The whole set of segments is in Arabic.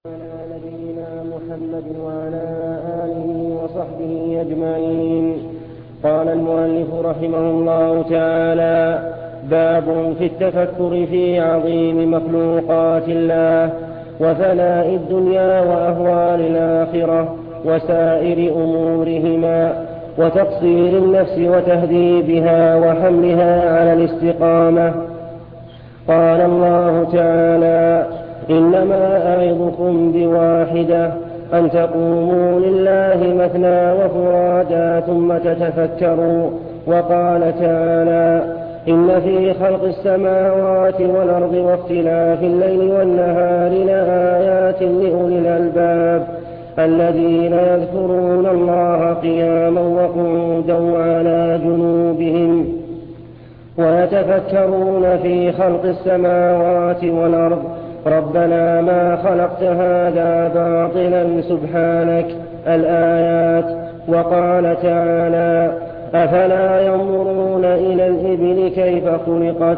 على نبينا محمد وعلى آله وصحبه أجمعين. قال المؤلف رحمه الله تعالى: باب في التفكر في عظيم مخلوقات الله وفناء الدنيا وأهوال الآخرة وسائر أمورهما وتقصير النفس وتهذيبها وحملها على الاستقامة. قال الله تعالى: إنما أعظكم بواحدة أن تقوموا لله مثنى وفرادا ثم تتفكروا. وقال تعالى: إن في خلق السماوات والأرض واختلاف الليل والنهار لآيات لأولي الألباب الذين يذكرون الله قياما وقعودا وعلى جنوبهم ويتفكرون في خلق السماوات والأرض ربنا ما خلقت هذا باطلا سبحانك. الآيات. وقال تعالى: أفلا ينظرون إلى الإبل كيف خلقت.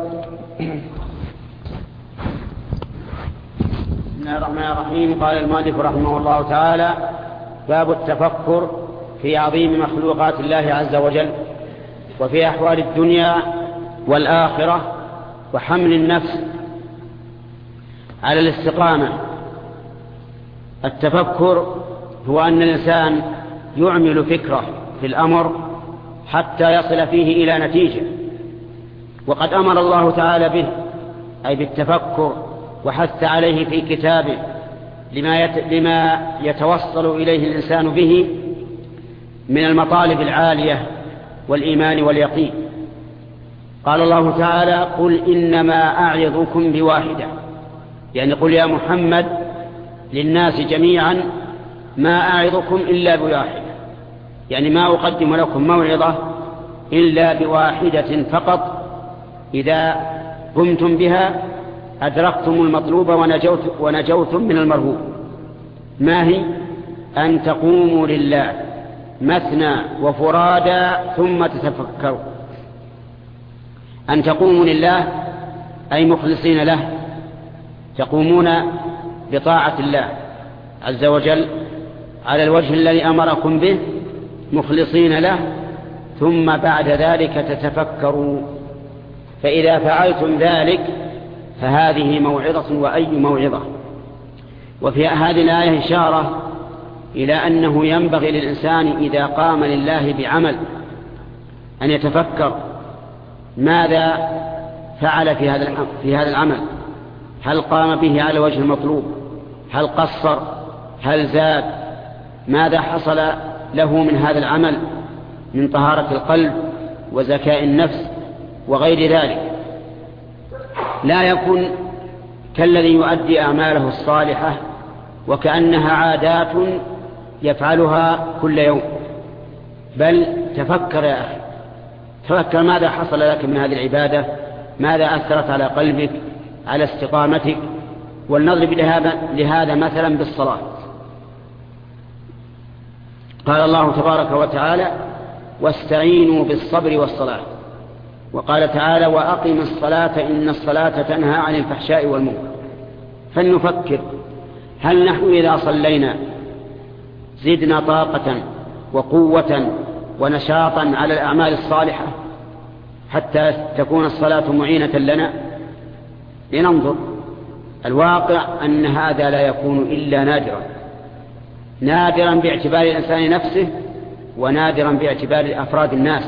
بسم الله الرحمن الرحيم. قال المؤلف رحمه الله تعالى: باب التفكر في عظيم مخلوقات الله عز وجل وفي أحوال الدنيا والآخرة وحمل النفس على الاستقامة. التفكر هو أن الإنسان يعمل فكره في الأمر حتى يصل فيه إلى نتيجة، وقد أمر الله تعالى به أي بالتفكر وحث عليه في كتابه لما يتوصل إليه الإنسان به من المطالب العالية والإيمان واليقين. قال الله تعالى: قل إنما أعظكم بواحدة، يعني قل يا محمد للناس جميعا ما أعظكم إلا بواحدة، يعني ما أقدم لكم موعظة إلا بواحدة فقط، إذا قمتم بها أدركتم المطلوب ونجوتم من المرهوب. ما هي؟ أن تقوموا لله مثنى وفرادا ثم تتفكروا. أن تقوموا لله أي مخلصين له، تقومون بطاعة الله عز وجل على الوجه الذي أمركم به مخلصين له، ثم بعد ذلك تتفكروا. فإذا فعلتم ذلك فهذه موعظة وأي موعظة. وفي هذه الآية إشارة إلى أنه ينبغي للإنسان إذا قام لله بعمل أن يتفكر ماذا فعل في هذا العمل، هل قام به على وجه المطلوب، هل قصر، هل زاد، ماذا حصل له من هذا العمل من طهارة القلب وزكاء النفس وغير ذلك. لا يكن كالذي يؤدي أعماله الصالحة وكأنها عادات يفعلها كل يوم، بل تفكر يا أخي، تفكر ماذا حصل لك من هذه العبادة، ماذا أثرت على قلبك، على استقامتك. ولنضرب لهذا مثلا بالصلاة. قال الله تبارك وتعالى: واستعينوا بالصبر والصلاة. وقال تعالى: وأقم الصلاة إن الصلاة تنهى عن الفحشاء والمنكر. فلنفكر، هل نحن إذا صلينا زدنا طاقة وقوة ونشاطا على الأعمال الصالحة حتى تكون الصلاة معينة لنا؟ لننظر. الواقع أن هذا لا يكون إلا نادرا باعتبار الإنسان نفسه ونادرا باعتبار أفراد الناس.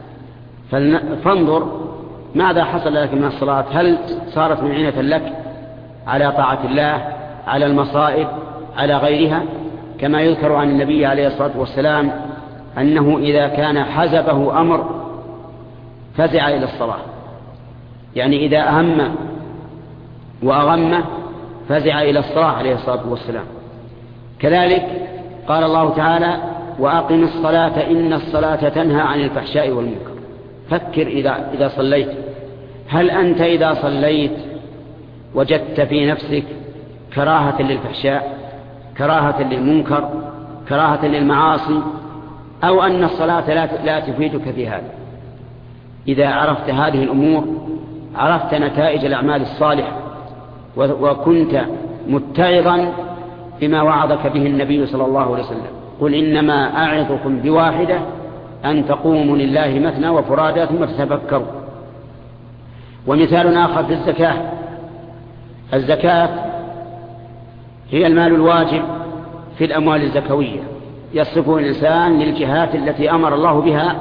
فانظر ماذا حصل لك من الصلاة، هل صارت معينة لك على طاعة الله، على المصائب، على غيرها؟ كما يذكر عن النبي عليه الصلاة والسلام أنه إذا كان حزبه أمر فزع إلى الصلاة، يعني إذا أهم وأغم فزع إلى الصلاة عليه الصلاة والسلام. كذلك قال الله تعالى: وأقم الصلاة إن الصلاة تنهى عن الفحشاء والمنكر. فكر إذا صليت، هل أنت إذا صليت وجدت في نفسك كراهة للفحشاء، كراهة للمنكر، كراهة للمعاصي، أو أن الصلاة لا تفيدك في هذا؟ إذا عرفت هذه الأمور عرفت نتائج الأعمال الصالحة وكنت متعظا بما وعظك به النبي صلى الله عليه وسلم. قل إنما أعظكم بواحدة أن تقوموا لله مثنى وفرادى ثم تتفكروا. ومثال آخر في الزكاة. الزكاة هي المال الواجب في الأموال الزكوية يصرفه الإنسان للجهات التي أمر الله بها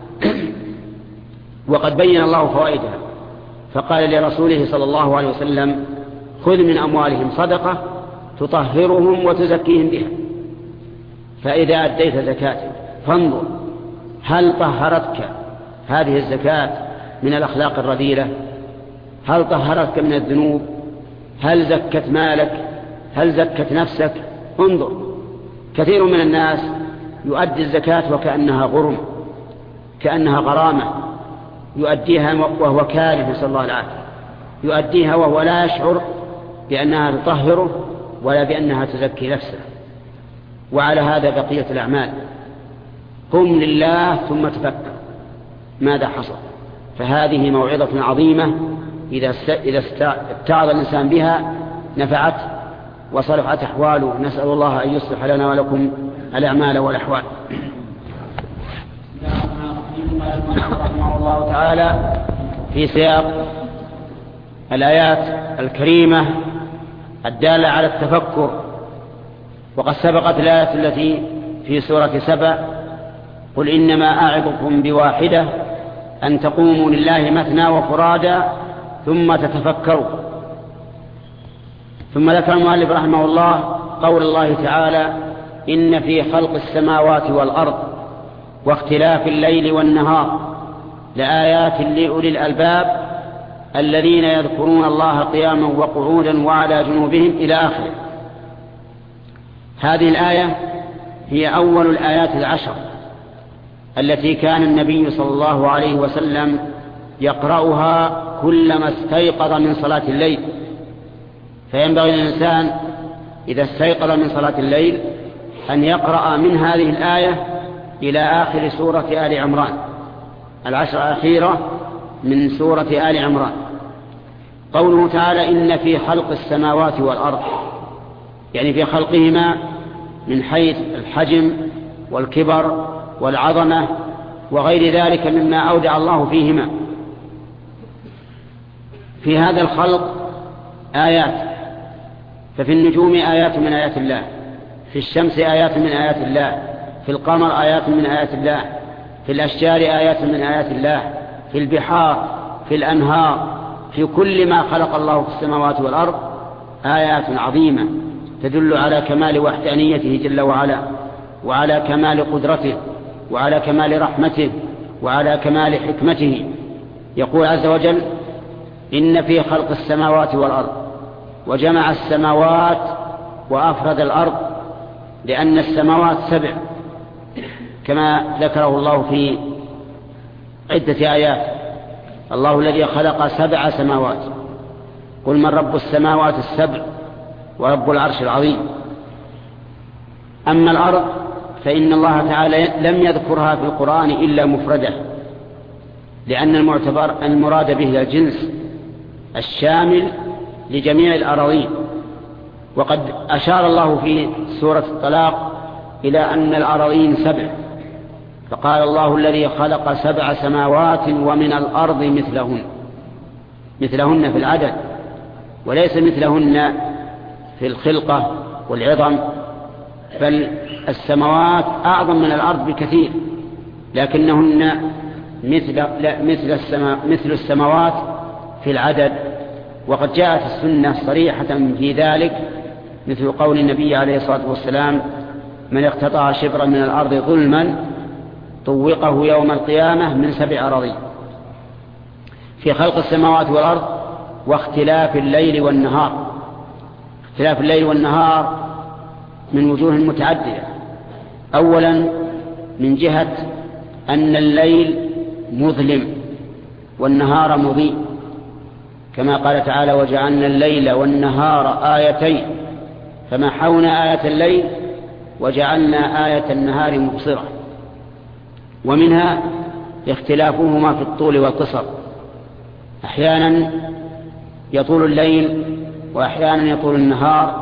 وقد بين الله فوائدها، فقال لرسوله صلى الله عليه وسلم: خذ من أموالهم صدقة تطهرهم وتزكيهم بها. فإذا أديت زكاة فانظر هل طهرتك هذه الزكاة من الأخلاق الرذيلة؟ هل طهرتك من الذنوب؟ هل زكت مالك؟ هل زكت نفسك؟ انظر. كثير من الناس يؤدي الزكاة وكأنها غرم، كأنها غرامة، يؤديها وهو كاره، نسأل الله العافية، يؤديها وهو لا يشعر بأنها تطهره ولا بأنها تزكي نفسه. وعلى هذا بقية الأعمال. قم لله ثم تفكر ماذا حصل. فهذه موعظة عظيمة إذا اتعظ الإنسان بها نفعت وصلحت أحواله. نسأل الله أن يصلح لنا ولكم الأعمال والأحوال. رحمه الله تعالى في سياق الآيات الكريمة الدالة على التفكر. وقد سبقت الآية التي في سورة سبأ: قل إنما أعظكم بواحدة أن تقوموا لله مثنى وفرادى ثم تتفكروا. ثم ذكر المؤلف رحمه الله قول الله تعالى: إن في خلق السماوات والأرض واختلاف الليل والنهار لآيات لأولي الألباب الذين يذكرون الله قياما وقعودا وعلى جنوبهم إلى آخره. هذه الآية هي أول الآيات العشر التي كان النبي صلى الله عليه وسلم يقرأها كلما استيقظ من صلاة الليل. فينبغي للإنسان إذا استيقظ من صلاة الليل أن يقرأ من هذه الآية إلى آخر سورة آل عمران، العشر الأخيرة من سورة آل عمران. قوله تعالى: إن في خلق السماوات والأرض، يعني في خلقهما من حيث الحجم والكبر والعظمة وغير ذلك مما أودع الله فيهما. في هذا الخلق آيات، ففي النجوم آيات من آيات الله، في الشمس آيات من آيات الله، في القمر آيات من آيات الله، في الأشجار آيات من آيات الله، في البحار، في الأنهار، في كل ما خلق الله في السماوات والأرض آيات عظيمة تدل على كمال وحدانيته جل وعلا، وعلى كمال قدرته، وعلى كمال رحمته، وعلى كمال حكمته. يقول عز وجل: إن في خلق السماوات والأرض، وجمع السماوات وأفرد الأرض لأن السماوات 7 كما ذكره الله في عدة آيات: الله الذي خلق 7 سماوات، قل من رب السماوات 7 ورب العرش العظيم. أما الأرض فإن الله تعالى لم يذكرها في القرآن إلا مفردة، لأن المراد به الجنس الشامل لجميع الأراضين. وقد أشار الله في سورة الطلاق إلى أن الأراضين 7، فقال: الله الذي خلق 7 سماوات ومن الأرض مثلهن في العدد، وليس مثلهن في الخلقة والعظم، بل السماوات أعظم من الأرض بكثير، لكنهن مثل السماوات في العدد. وقد جاءت السنة صريحة في ذلك، مثل قول النبي عليه الصلاة والسلام: من اقتطع شبرا من الأرض ظلما طوقه يوم القيامة من 7 أراضين. في خلق السماوات والأرض واختلاف الليل والنهار. اختلاف الليل والنهار من وجوه متعددة. أولا من جهة أن الليل مظلم والنهار مضيء، كما قال تعالى: وجعلنا الليل والنهار آيتين فمحونا آية الليل وجعلنا آية النهار مبصرة. ومنها اختلافهما في الطول والقصر، أحيانا يطول الليل وأحيانا يطول النهار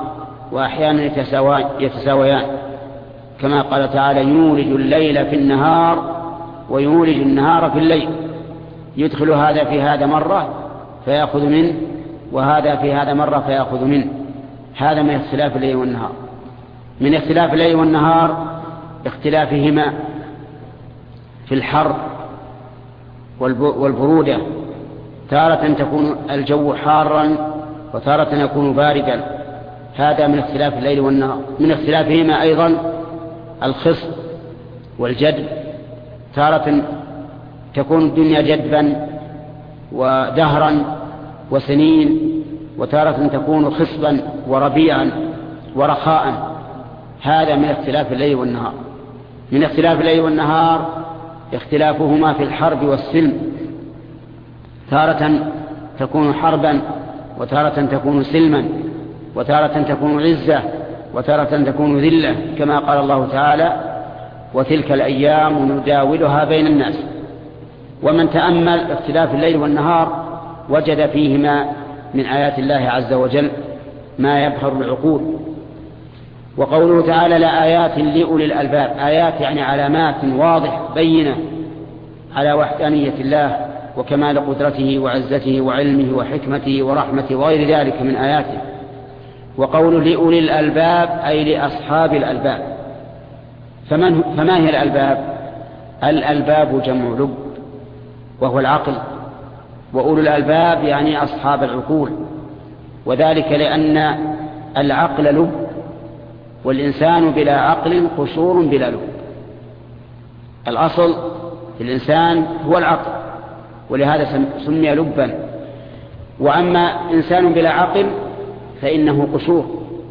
وأحيانا يتساويان، كما قال تعالى: يولج الليل في النهار ويولج النهار في الليل، يدخل هذا في هذا مرة فيأخذ منه، وهذا في هذا مرة فيأخذ منه. هذا من اختلاف الليل والنهار. من اختلاف الليل والنهار اختلافهما في الحر والبرودة، تارة تكون الجو حارا وتارة يكون باردا. هذا من اختلاف الليل والنهار. من اختلافهما أيضا الخصب والجدب، تارة تكون الدنيا جدبا ودهرا وسنين، وتارة تكون خصبا وربيعا ورخاء. هذا من اختلاف الليل والنهار. من اختلاف الليل والنهار اختلافهما في الحرب والسلم، تارة تكون حربا وتارة تكون سلما، وتارة تكون عزة وتارة تكون ذلة، كما قال الله تعالى: وتلك الأيام نداولها بين الناس. ومن تأمل اختلاف الليل والنهار وجد فيهما من آيات الله عز وجل ما يبهر العقول. وقوله تعالى: لآيات لأولي الألباب، آيات يعني علامات واضحة بينة على وحدانية الله وكمال قدرته وعزته وعلمه وحكمته ورحمته وغير ذلك من آياته. وقوله لأولي الألباب أي لأصحاب الألباب. فما هي الألباب؟ الألباب جمع لب وهو العقل، وأولي الألباب يعني أصحاب العقول، وذلك لأن العقل لب، والإنسان بلا عقل قصور بلا لب. الأصل في الإنسان هو العقل، ولهذا سمي لبا. وأما إنسان بلا عقل فإنه قصور.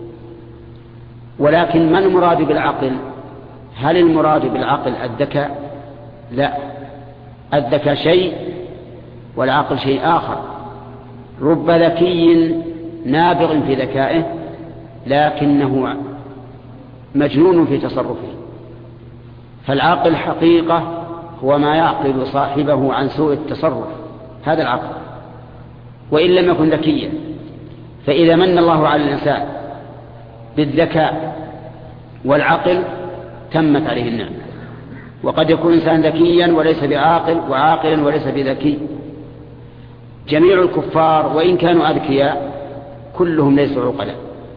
ولكن ما المراد بالعقل؟ هل المراد بالعقل الذكاء؟ لا، الذكاء شيء والعقل شيء آخر. رب ذكي نابغ في ذكائه لكنه مجنون في تصرفه. فالعقل حقيقة هو ما يعقل صاحبه عن سوء التصرف، هذا العقل، وإن لم يكن ذكيا. فإذا من الله على الإنسان بالذكاء والعقل تمت عليه النعمة. وقد يكون إنسان ذكيا وليس بعاقل، وعاقلا وليس بذكي. جميع الكفار وإن كانوا أذكياء كلهم ليسوا عقلاء.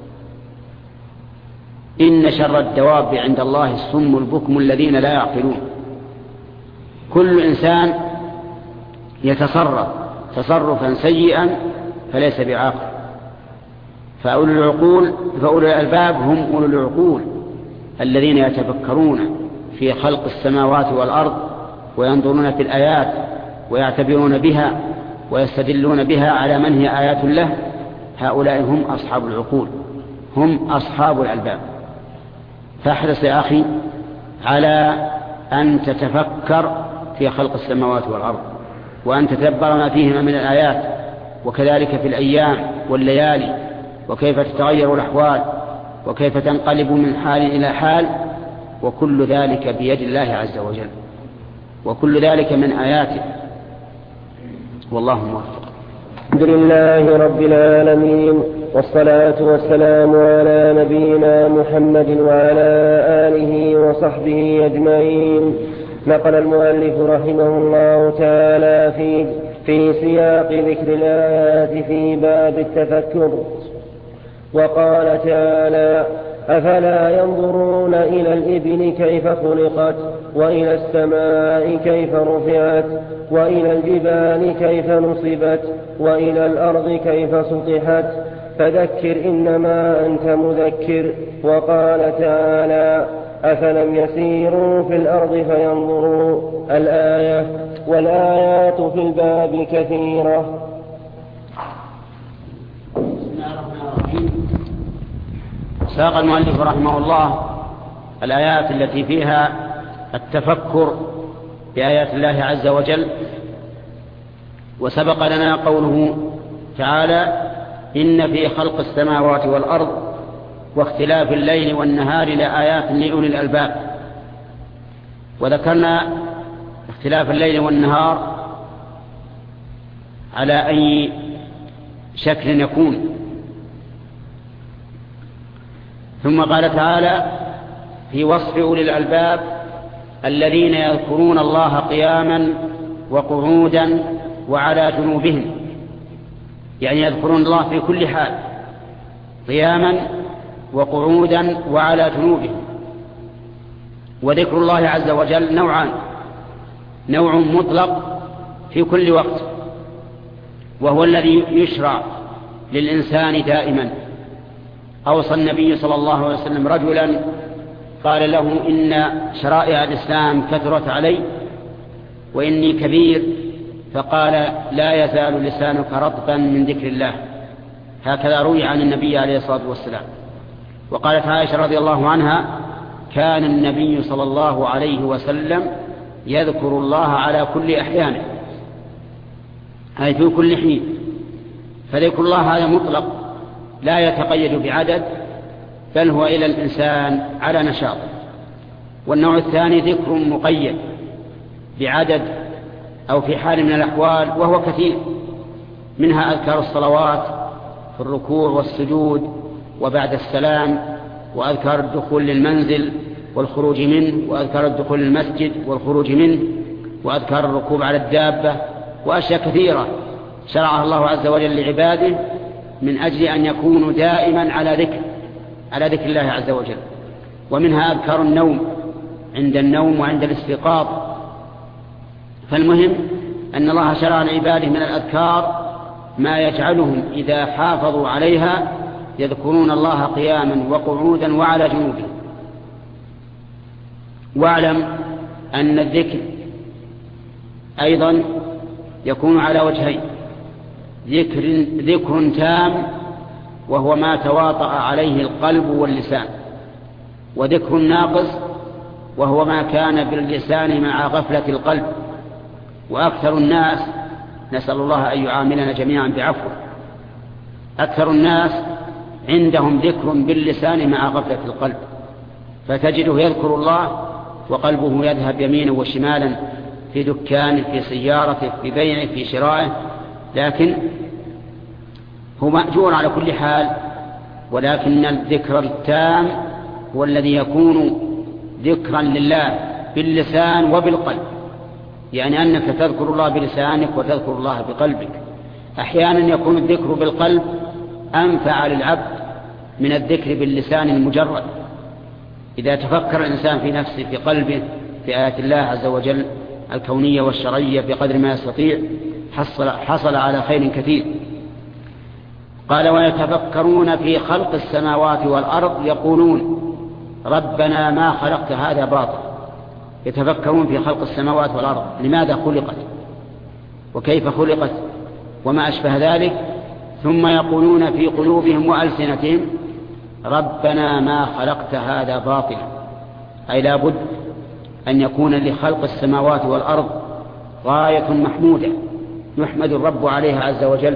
إن شر الدواب عند الله الصم البكم الذين لا يعقلون. كل إنسان يتصرف تصرفا سيئا فليس بعاقل. فأولو الألباب هم أولو العقول الذين يتفكرون في خلق السماوات والأرض وينظرون في الآيات ويعتبرون بها ويستدلون بها على من هي آيات له. هؤلاء هم أصحاب العقول، هم أصحاب الألباب. فاحرص يا أخي على أن تتفكر في خلق السماوات والأرض، وأن تتدبر ما فيهما من الآيات، وكذلك في الأيام والليالي، وكيف تتغير الأحوال، وكيف تنقلب من حال إلى حال. وكل ذلك بيد الله عز وجل، وكل ذلك من آياته، والله موفق. الحمد لله رب العالمين، والصلاة والسلام على نبينا محمد وعلى آله وصحبه أجمعين. نقل المؤلف رحمه الله تعالى في سياق ذكر الآيات في باب التفكر، وقال تعالى: أفلا ينظرون إلى الإبل كيف خلقت، وإلى السماء كيف رفعت، وإلى الجبال كيف نصبت، وإلى الأرض كيف سطحت، فذكر إنما أنت مذكر. وقال تعالى: أفلم يسيروا في الأرض فينظروا. الآية. والآيات في الباب كثيرة. ساق المؤلف رحمه الله الآيات التي فيها التفكر بآيات الله عز وجل. وسبق لنا قوله تعالى: إن في خلق السماوات والأرض واختلاف الليل والنهار لآيات لأولي الألباب. وذكرنا اختلاف الليل والنهار على أي شكل يكون. ثم قال تعالى في وصف أولي الألباب: الذين يذكرون الله قياما وقعودا وعلى جنوبهم، يعني يذكرون الله في كل حال، قياما وقعودا وعلى جنوبهم. وذكر الله عز وجل نوعان: نوع مطلق في كل وقت، وهو الذي يشرع للإنسان دائما. أوصى النبي صلى الله عليه وسلم رجلا قال له: إن شرائع الإسلام كثرت علي وإني كبير، فقال: لا يزال لسانك رطبا من ذكر الله. هكذا روي عن النبي عليه الصلاة والسلام. وقالت عائشة رضي الله عنها: كان النبي صلى الله عليه وسلم يذكر الله على كل أحيانه، أي في كل حين. فذكر الله هذا مطلق لا يتقيد بعدد، بل هو إلى الإنسان على نشاط. والنوع الثاني ذكر مقيد بعدد أو في حال من الأحوال، وهو كثير، منها أذكار الصلوات في الركوع والسجود وبعد السلام، وأذكار الدخول للمنزل والخروج منه، وأذكار الدخول للمسجد والخروج منه، وأذكار الركوب على الدابة، وأشياء كثيرة شرعها الله عز وجل لعباده من أجل أن يكونوا دائما على ذكر الله عز وجل. ومنها أذكار النوم عند النوم وعند الاستيقاظ. فالمهم أن الله شرع لعباده من الأذكار ما يجعلهم إذا حافظوا عليها يذكرون الله قياما وقعودا وعلى جنوبهم. واعلم أن الذكر أيضا يكون على وجهين: ذكر تام وهو ما تواطأ عليه القلب واللسان، وذكر ناقص وهو ما كان باللسان مع غفلة القلب. وأكثر الناس، نسأل الله أن يعاملنا جميعا بعفو، أكثر الناس عندهم ذكر باللسان مع غفلة القلب، فتجده يذكر الله وقلبه يذهب يمينا وشمالا في دكانه، في سيارته، في بيعه، في شرائه، لكن هو مأجور على كل حال. ولكن الذكر التام هو الذي يكون ذكرا لله باللسان وبالقلب، يعني أنك تذكر الله بلسانك وتذكر الله بقلبك. أحيانا يكون الذكر بالقلب أنفع للعبد من الذكر باللسان المجرد. إذا تفكر الإنسان في نفسه في قلبه في آيات الله عز وجل الكونية والشرعية بقدر ما يستطيع حصل على خير كثير. قال: ويتفكرون في خلق السماوات والأرض يقولون ربنا ما خلقت هذا باطل. يتفكرون في خلق السماوات والأرض، لماذا خلقت وكيف خلقت وما أشبه ذلك. ثم يقولون في قلوبهم وألسنتهم ربنا ما خلقت هذا باطلا، أي لا بد أن يكون لخلق السماوات والأرض غاية محمودة يحمد الرب عليها عز وجل.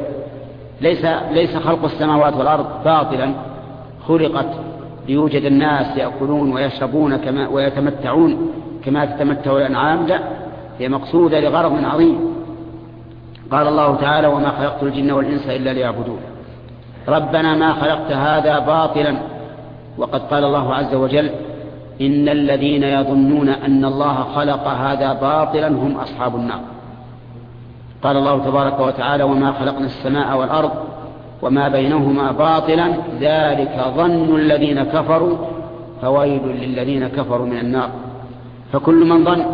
ليس خلق السماوات والأرض باطلا، خلقت ليوجد الناس يأكلون ويشربون ويتمتعون كما تتمتع الأنعام، لا، هي مقصودة لغرض عظيم. قال الله تعالى: وما خلقت الجن والإنس إلا ليعبدون. ربنا ما خلقت هذا باطلا. وقد قال الله عز وجل: إن الذين يظنون أن الله خلق هذا باطلا هم أصحاب النار. قال الله تبارك وتعالى: وما خلقنا السماء والأرض وما بينهما باطلا ذلك ظن الذين كفروا فويل للذين كفروا من النار. فكل من ظن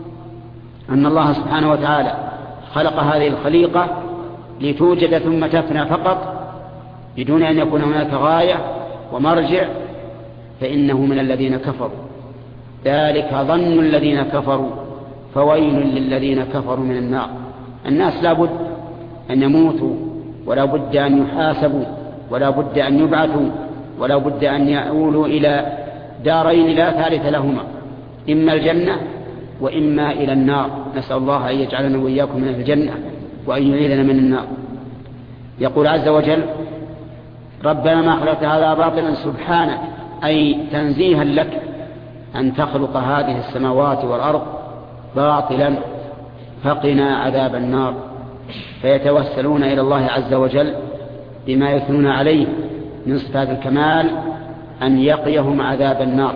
أن الله سبحانه وتعالى خلق هذه الخليقة لتوجد ثم تفنى فقط بدون أن يكون هناك غاية ومرجع فإنه من الذين كفروا. ذلك ظن الذين كفروا فويل للذين كفروا من النار. الناس لا بد أن يموتوا، ولا بد أن يحاسبوا، ولا بد أن يبعثوا، ولا بد أن يؤولوا إلى دارين لا ثالث لهما، إما الجنة وإما إلى النار. نسأل الله أن يجعلنا وإياكم من الجنة وأن يعيذنا من النار. يقول عز وجل: ربنا ما خلقت هذا باطلا سبحانك، أي تنزيها لك أن تخلق هذه السماوات والأرض باطلا فقنا عذاب النار. فيتوسلون إلى الله عز وجل بما يثنون عليه من صفات الكمال أن يقيهم عذاب النار.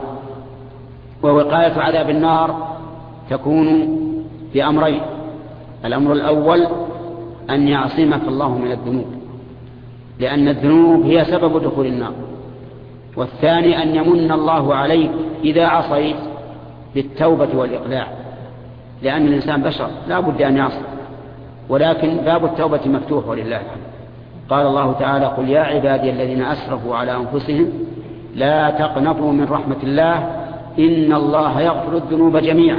ووقاية عذاب النار تكون بأمرين: الأمر الأول أن يعصمك الله من الذنوب، لأن الذنوب هي سبب دخول النار. والثاني أن يمن الله عليك إذا عصيت بالتوبة والإقلاع، لأن الإنسان بشر لا بد أن يعصي، ولكن باب التوبة مفتوح ولله الحمد. قال الله تعالى: قل يا عبادي الذين أسرفوا على أنفسهم لا تقنطوا من رحمة الله إن الله يغفر الذنوب جميعا.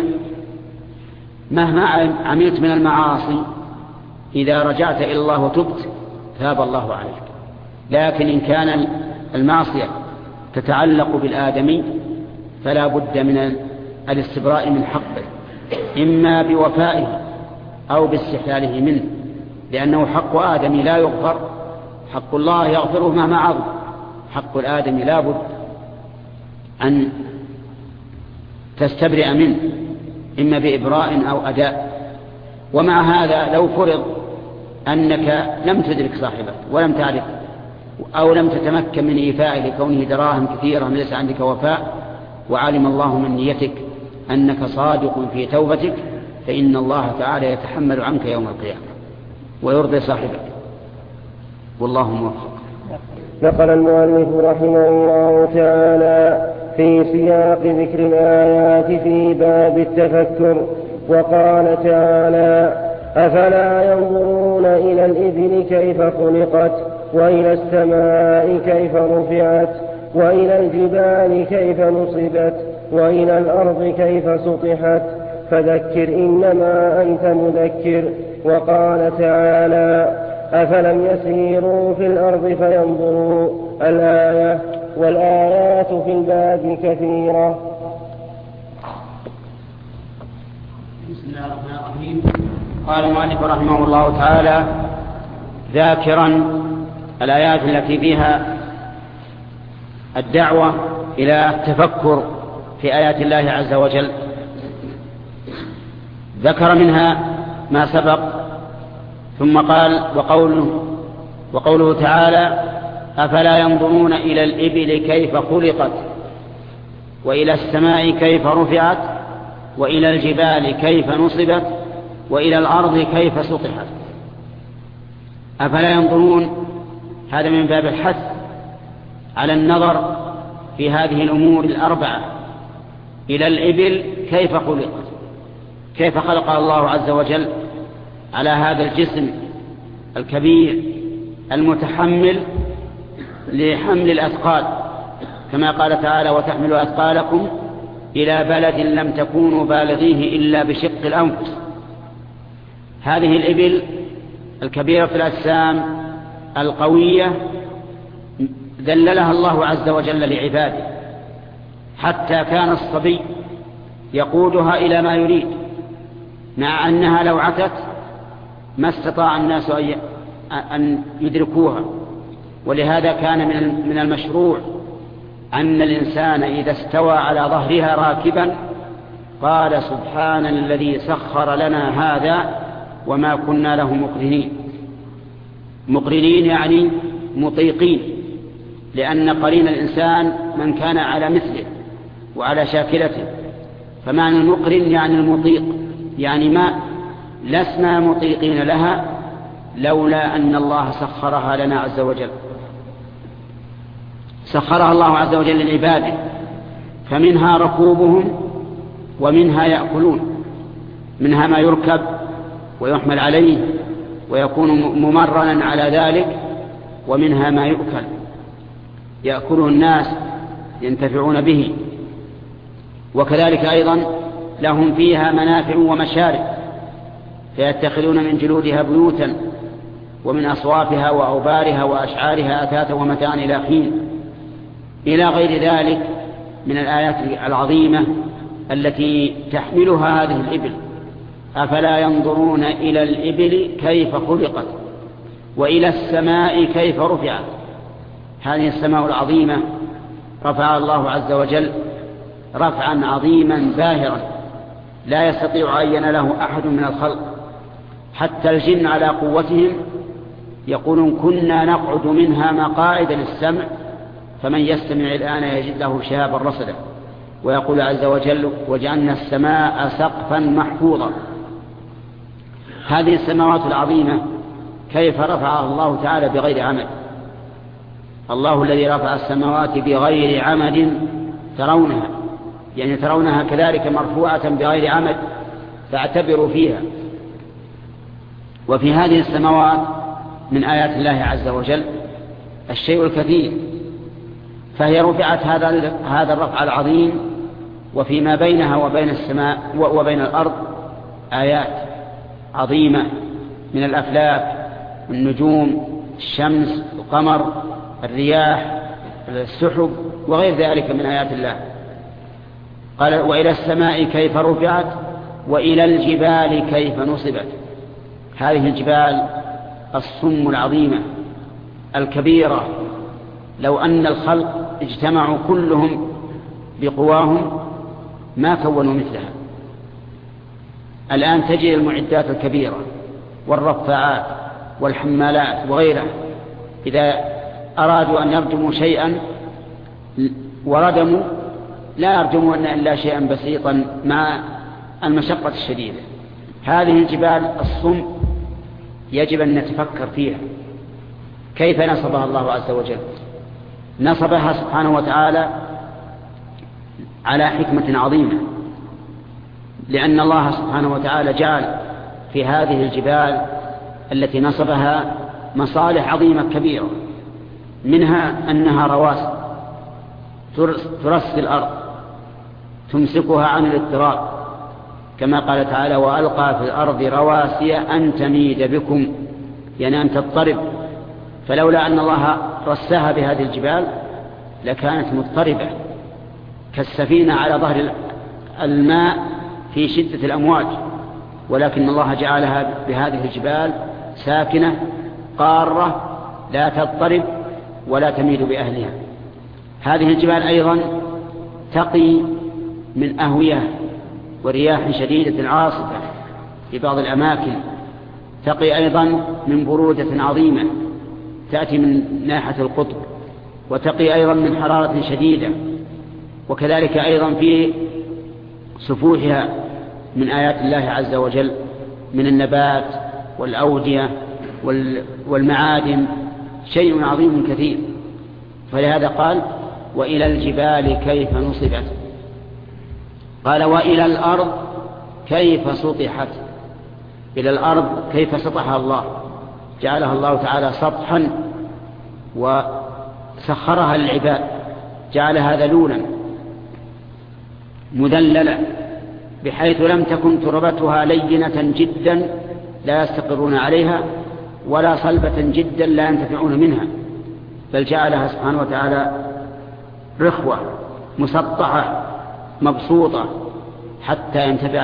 مهما عملت من المعاصي إذا رجعت إلى الله وتبت تاب الله عليك. لكن إن كان المعصية تتعلق بالآدمي فلا بد من الاستبراء من حقه، إما بوفائه أو باستحلاله منه، لأنه حق آدمي لا يغفر، حق الله يغفره مهما عظم، حق الآدمي لا بد أن تستبرئ منه، إما بإبراء أو أداء. ومع هذا لو فرض أنك لم تدرك صاحبك ولم تعرف أو لم تتمكن من إيفائه لكونه دراهم كثيرة ليس عندك وفاء، وعلم الله من نيتك أنك صادق في توبتك، فإن الله تعالى يتحمل عنك يوم القيامة ويرضي صاحبك، والله موفق. نقل المؤلف رحمه الله تعالى في سياق ذكر الآيات في باب التفكر، وقال تعالى: أفلا ينظرون إلى الإبل كيف خلقت، وإلى السماء كيف رفعت، وإلى الجبال كيف نصبت، وإلى الأرض كيف سطحت، فذكر إنما أنت مذكر. وقال تعالى: أفلم يسيروا في الأرض فينظروا الآية، والآيات في الباب كثيرة. بسم الله الرحمن الرحيم. قال المؤلف رحمه الله تعالى ذاكرا الآيات التي فيها الدعوة إلى التفكر في آيات الله عز وجل، ذكر منها ما سبق، ثم قال: وقوله تعالى: أفلا ينظرون إلى الإبل كيف خلقت، وإلى السماء كيف رفعت، وإلى الجبال كيف نصبت، وإلى الأرض كيف سطحت. أفلا ينظرون، هذا من باب الحث على النظر في هذه الأمور الأربعة. إلى الإبل كيف خلقت، كيف خلق الله عز وجل على هذا الجسم الكبير المتحمل لحمل الأثقال، كما قال تعالى: وتحملوا أثقالكم إلى بلد لم تكونوا بالغيه إلا بشق الأنفس. هذه الإبل الكبيرة في الأجسام القوية ذللها الله عز وجل لعباده، حتى كان الصبي يقودها إلى ما يريد، مع أنها لو عتت ما استطاع الناس أن يدركوها. ولهذا كان من المشروع أن الإنسان إذا استوى على ظهرها راكبا قال: سبحان الذي سخر لنا هذا وما كنا له مقرنين. مقرنين يعني مطيقين، لأن قرين الإنسان من كان على مثله وعلى شاكلته، فمعنى المقرن يعني المطيق، يعني ما لسنا مطيقين لها لولا أن الله سخرها لنا عز وجل. سخرها الله عز وجل للعباده، فمنها ركوبهم ومنها يأكلون، منها ما يركب ويحمل عليه ويكون ممرنا على ذلك، ومنها ما يؤكل يأكله الناس ينتفعون به. وكذلك أيضا لهم فيها منافع ومشارب، فيتخذون من جلودها بيوتا ومن أصوافها وأوبارها وأشعارها أثاثا ومتاعا إلى حين، إلى غير ذلك من الآيات العظيمة التي تحملها هذه الإبل. أفلا ينظرون إلى الإبل كيف خلقت، وإلى السماء كيف رفعت. هذه السماء العظيمة رفع الله عز وجل رفعا عظيما باهرا لا يستطيع أن له أحد من الخلق، حتى الجن على قوتهم يقولون: كنا نقعد منها مقاعد للسمع فمن يستمع الآن يجد له شهابا رصدا. ويقول عز وجل وجعلنا السماء سقفا محفوظا. هذه السماوات العظيمة كيف رفعها الله تعالى بغير عمد؟ الله الذي رفع السماوات بغير عمد ترونها، يعني ترونها كذلك مرفوعة بغير عمد، فاعتبروا فيها. وفي هذه السماوات من آيات الله عز وجل الشيء الكثير، فهي رفعت هذا الرفع العظيم، وفيما بينها وبين السماء وبين الأرض آيات عظيمة من الأفلاك، النجوم، الشمس، القمر، الرياح، السحب وغير ذلك من آيات الله. قال وإلى السماء كيف رفعت وإلى الجبال كيف نصبت. هذه الجبال الصم العظيمة الكبيرة، لو أن الخلق اجتمعوا كلهم بقواهم ما كونوا مثلها. الآن تجد المعدات الكبيرة والرفاعات والحمالات وغيرها، إذا أرادوا أن يرجموا شيئا وردموا لا يرجمون إلا شيئا بسيطا مع المشقة الشديدة. هذه الجبال الصم يجب أن نتفكر فيها كيف نصبها الله عز وجل. نصبها سبحانه وتعالى على حكمة عظيمة، لأن الله سبحانه وتعالى جعل في هذه الجبال التي نصبها مصالح عظيمة كبيرة، منها أنها رواسي ترسي الأرض تمسكها عن الاضطراب، كما قال تعالى وألقى في الأرض رواسي أن تميد بكم، يعني أن تضطرب. فلولا أن الله رساها بهذه الجبال لكانت مضطربة كالسفينة على ظهر الماء في شدة الأمواج، ولكن الله جعلها بهذه الجبال ساكنة قارة لا تضطرب ولا تميل بأهلها. هذه الجبال أيضا تقي من أهوية ورياح شديدة عاصفة في بعض الأماكن، تقي أيضا من برودة عظيمة تأتي من ناحية القطب، وتقي أيضا من حرارة شديدة. وكذلك أيضا في سفوحها من آيات الله عز وجل من النبات والأودية والمعادن شيء عظيم كثير. فلهذا قال وإلى الجبال كيف نصبت. قال وإلى الأرض كيف سطحت. إلى الأرض كيف سطحها الله، جعلها الله تعالى سطحا وسخرها للعباد، جعلها ذلولا مذللا بحيث لم تكن تربتها لينة جدا لا يستقرون عليها ولا صلبة جدا لا ينتفعون منها، بل جعلها سبحانه وتعالى رخوة مسطحة مبسوطة حتى ينتفع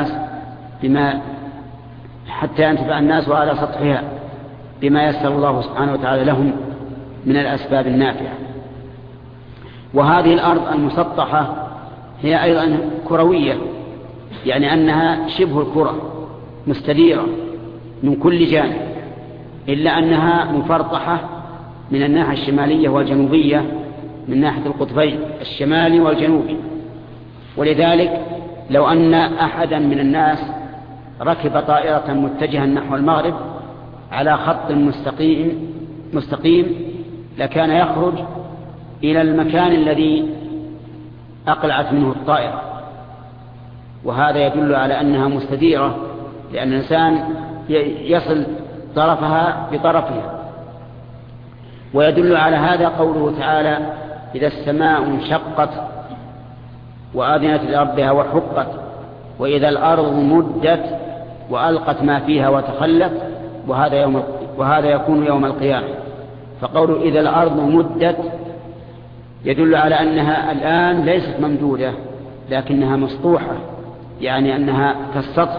الناس وعلى سطحها بما يسر الله سبحانه وتعالى لهم من الأسباب النافعة. وهذه الأرض المسطحة هي أيضا كروية، يعني أنها شبه الكرة مستديرة من كل جانب، إلا أنها مفرطحة من الناحية الشمالية والجنوبية من ناحية القطبين الشمالي والجنوبي. ولذلك لو أن أحدا من الناس ركب طائرة متجها نحو المغرب على خط مستقيم لكان يخرج إلى المكان الذي أقلعت منه الطائرة، وهذا يدل على أنها مستديرة، لأن الإنسان يصل طرفها بطرفها. ويدل على هذا قوله تعالى إذا السماء انشقت وآذنت لربها وحقت وإذا الأرض مدت وألقت ما فيها وتخلت، وهذا يكون يوم القيامة. فقوله إذا الأرض مدت يدل على أنها الآن ليست ممدودة لكنها مسطوحة، يعني أنها كالسطح،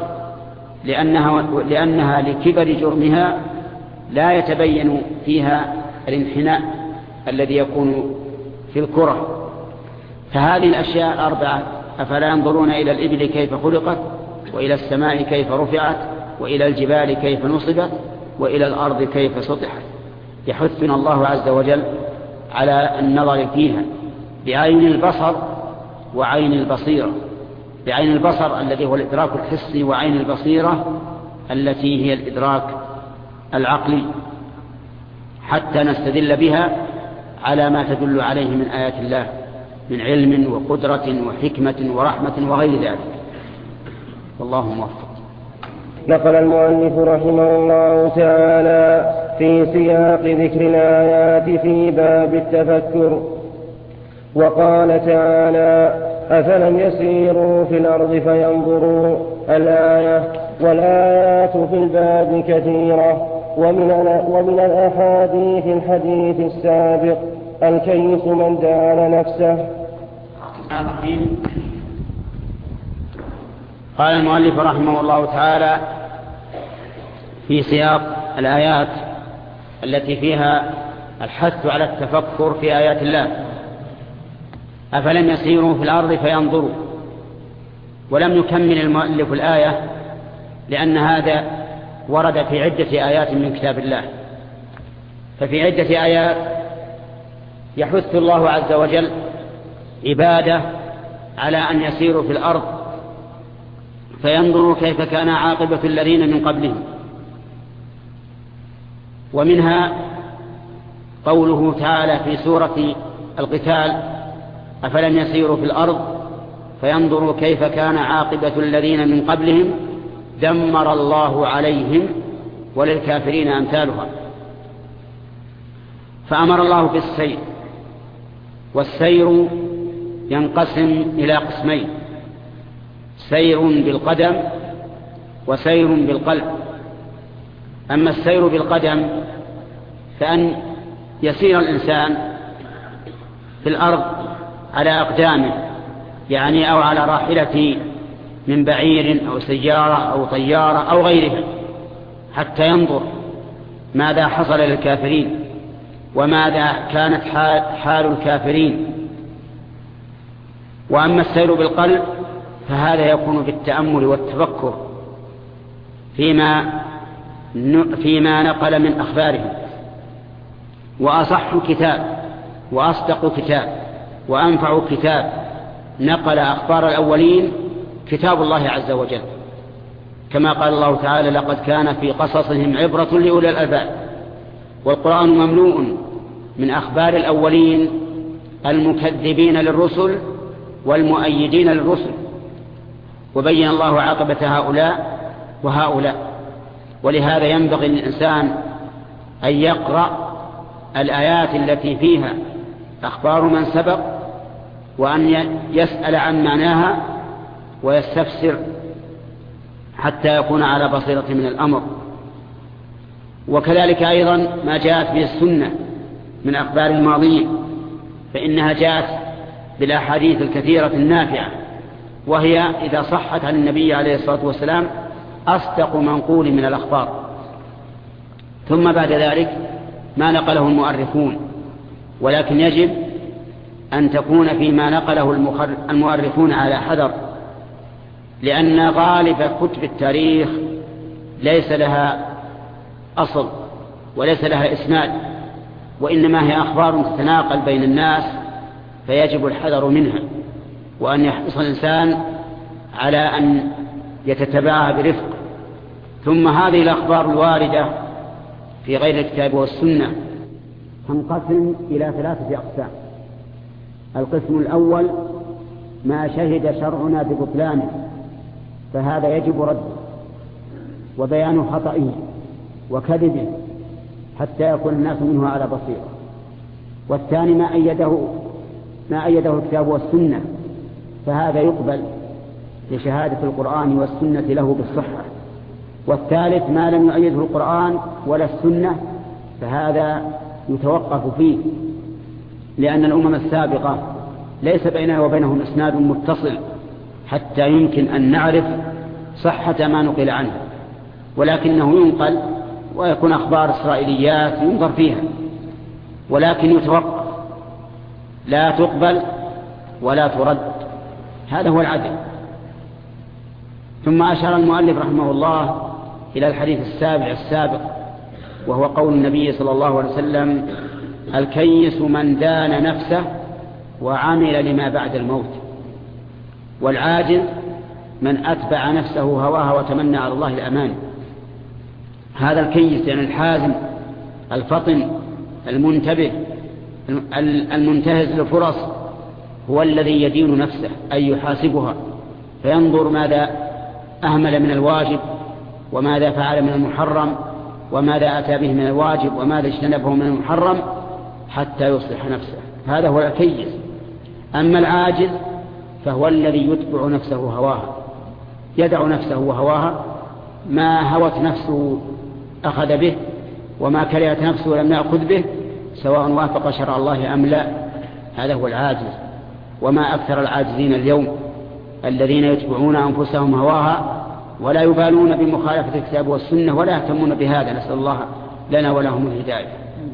لأنها لكبر جرمها لا يتبين فيها الانحناء الذي يكون في الكرة. فهذه الأشياء الأربعة أفلا ينظرون إلى الإبل كيف خلقت وإلى السماء كيف رفعت وإلى الجبال كيف نصبت وإلى الأرض كيف سطحت. يحثنا الله عز وجل على النظر فيها بعين البصر وعين البصيرة. بعين البصر الذي هو الإدراك الحسي، وعين البصيرة التي هي الإدراك العقلي، حتى نستدل بها على ما تدل عليه من آيات الله من علم وقدرة وحكمة ورحمة وغير ذلك. والله موفق. نقل المؤلف رحمه الله تعالى في سياق ذكر الآيات في باب التفكر، وقال تعالى: أفلم يسيروا في الأرض فينظروا الآية. والآيات في الباب كثيرة، ومن الأحاديث الحديث السابق: الكيس من دان نفسه. قال المؤلف رحمه الله تعالى في سياق الآيات التي فيها الحث على التفكر في آيات الله: أفلم يسيروا في الأرض فينظروا. ولم يكمل المؤلف الآية لأن هذا ورد في عدة آيات من كتاب الله. ففي عدة آيات يحث الله عز وجل عباده على أن يسيروا في الأرض فينظروا كيف كان عاقبة الذين من قبلهم. ومنها قوله تعالى في سورة القتال: أفلم يسيروا في الأرض فينظروا كيف كان عاقبة الذين من قبلهم دمر الله عليهم وللكافرين أمثالها. فأمر الله بالسير، والسير ينقسم إلى قسمين: سير بالقدم وسير بالقلب. أما السير بالقدم فأن يسير الإنسان في الأرض على أقدامه، يعني أو على راحلة من بعير أو سيارة أو طيارة أو غيرها، حتى ينظر ماذا حصل للكافرين وماذا كانت حال الكافرين. وأما السير بالقلب فهذا يكون بالتأمل والتفكر فيما نقل من أخبارهم. وأصح كتاب وأصدق كتاب وأنفع كتاب نقل أخبار الأولين كتاب الله عز وجل، كما قال الله تعالى: لقد كان في قصصهم عبرة لأولي الألباب. والقرآن مملوء من أخبار الأولين المكذبين للرسل والمؤيدين للرسل، وبين الله عاقبة هؤلاء وهؤلاء. ولهذا ينبغي للإنسان أن يقرأ الآيات التي فيها أخبار من سبق، وأن يسأل عن معناها ويستفسر حتى يكون على بصيرة من الأمر. وكذلك أيضا ما جاءت به السنة من أخبار الماضين، فإنها جاءت بالأحاديث الكثيرة النافعة، وهي إذا صحت عن النبي عليه الصلاة والسلام أصدق منقول من الأخبار. ثم بعد ذلك ما نقله المؤرخون، ولكن يجب أن تكون فيما نقله المؤرخون على حذر، لأن غالب كتب التاريخ ليس لها أصل وليس لها إسناد، وإنما هي أخبار تتناقل بين الناس، فيجب الحذر منها، وأن يحرص الإنسان على أن يتتبعها برفق. ثم هذه الأخبار الواردة في غير الكتاب والسنة تنقسم إلى 3 أقسام. القسم الأول: ما شهد شرعنا ببطلانه، فهذا يجب رده وبيان خطئه وكذبه حتى يكون الناس منه على بصيرة. والثاني: ما أيده الكتاب والسنة، فهذا يقبل لشهادة القرآن والسنة له بالصحة. والثالث: ما لم يؤيده القرآن ولا السنة، فهذا يتوقف فيه، لأن الأمم السابقة ليس بينها وبينهم إسناد متصل حتى يمكن أن نعرف صحة ما نقل عنه، ولكنه ينقل ويكون أخبار إسرائيليات ينظر فيها، ولكن يتوقف، لا تقبل ولا ترد. هذا هو العدل. ثم أشار المؤلف رحمه الله إلى الحديث السابع السابق، وهو قول النبي صلى الله عليه وسلم: الكيس من دان نفسه وعمل لما بعد الموت. والعاجز من أتبع نفسه هواها وتمنى على الله الأمان. هذا الكيس يعني الحازم الفطن المنتبه المنتهز للفرص هو الذي يدين نفسه أي يحاسبها، فينظر ماذا أهمل من الواجب وماذا فعل من المحرم وماذا أتى به من الواجب وماذا اجتنبه من المحرم حتى يصلح نفسه. هذا هو الكيس. أما العاجز فهو الذي يتبع نفسه هواها، يدع نفسه وهواها، ما هوت نفسه أخذ به وما كرهت نفسه لم يأخذ به، سواء وافق شرع الله أم لا. هذا هو العاجز. وما أكثر العاجزين اليوم الذين يتبعون أنفسهم هواها ولا يبالون بمخالفة الكتاب والسنة ولا يهتمون بهذا، نسأل الله لنا ولهم الهداية.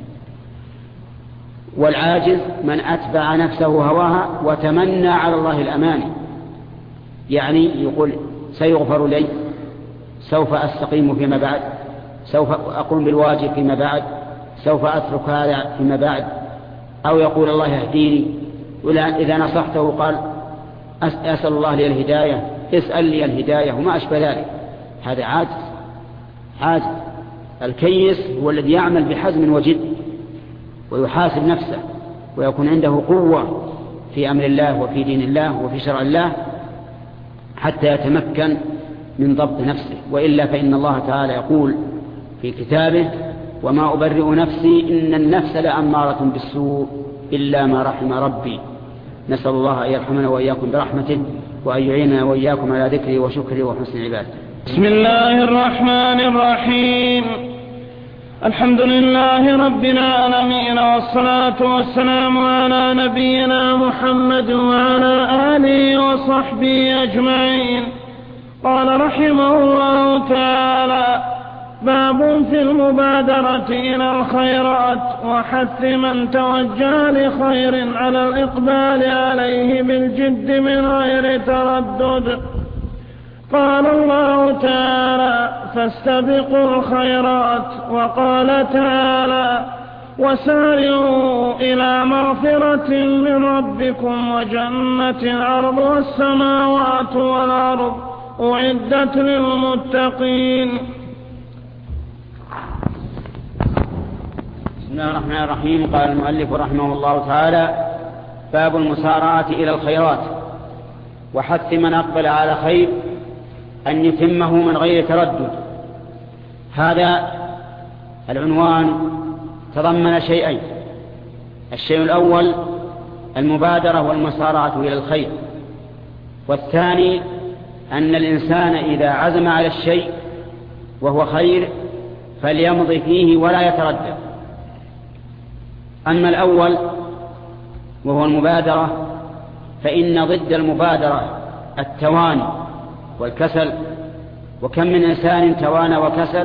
والعاجز من أتبع نفسه هواها وتمنى على الله الأمان، يعني يقول سيغفر لي، سوف أستقيم فيما بعد، سوف أقوم بالواجب فيما بعد، سوف أترك هذا فيما بعد. أو يقول الله يهديني، إذا نصحته قال أسأل الله لي الهداية، اسأل لي الهداية وما أشبه ذلك. هذا عاجز. الكيس هو الذي يعمل بحزم وجد ويحاسب نفسه ويكون عنده قوة في أمر الله وفي دين الله وفي شرع الله حتى يتمكن من ضبط نفسه. وإلا فإن الله تعالى يقول في كتابه وما أبرئ نفسي إن النفس لأمارة بالسوء إلا ما رحم ربي. نسأل الله أن يرحمنا وإياكم برحمته وأن يعيننا وإياكم على ذكره وشكره وحسن عباده. بسم الله الرحمن الرحيم. الحمد لله رب العالمين، والصلاة والسلام على نبينا محمد وعلى آله وصحبه أجمعين. قال رحمه الله تعالى: باب في المبادرة إلى الخيرات وحث من توجه لخير على الإقبال عليه بالجد من غير تردد. قال الله تعالى: فاستبقوا الخيرات. وقال تعالى: وسارعوا إلى مغفرة من ربكم وجنة عرضها السماوات والأرض أعدت للمتقين. بسم الله الرحمن الرحيم. قال المؤلف رحمه الله تعالى: باب المسارعة إلى الخيرات وحث من أقبل على خير أن يتمه من غير تردد. هذا العنوان تضمن شيئين: الشيء الأول المبادرة والمسارعة إلى الخير، والثاني أن الإنسان إذا عزم على الشيء وهو خير فليمضي فيه ولا يتردد. أما الأول وهو المبادرة فإن ضد المبادرة التواني والكسل، وكم من إنسان توانى وكسل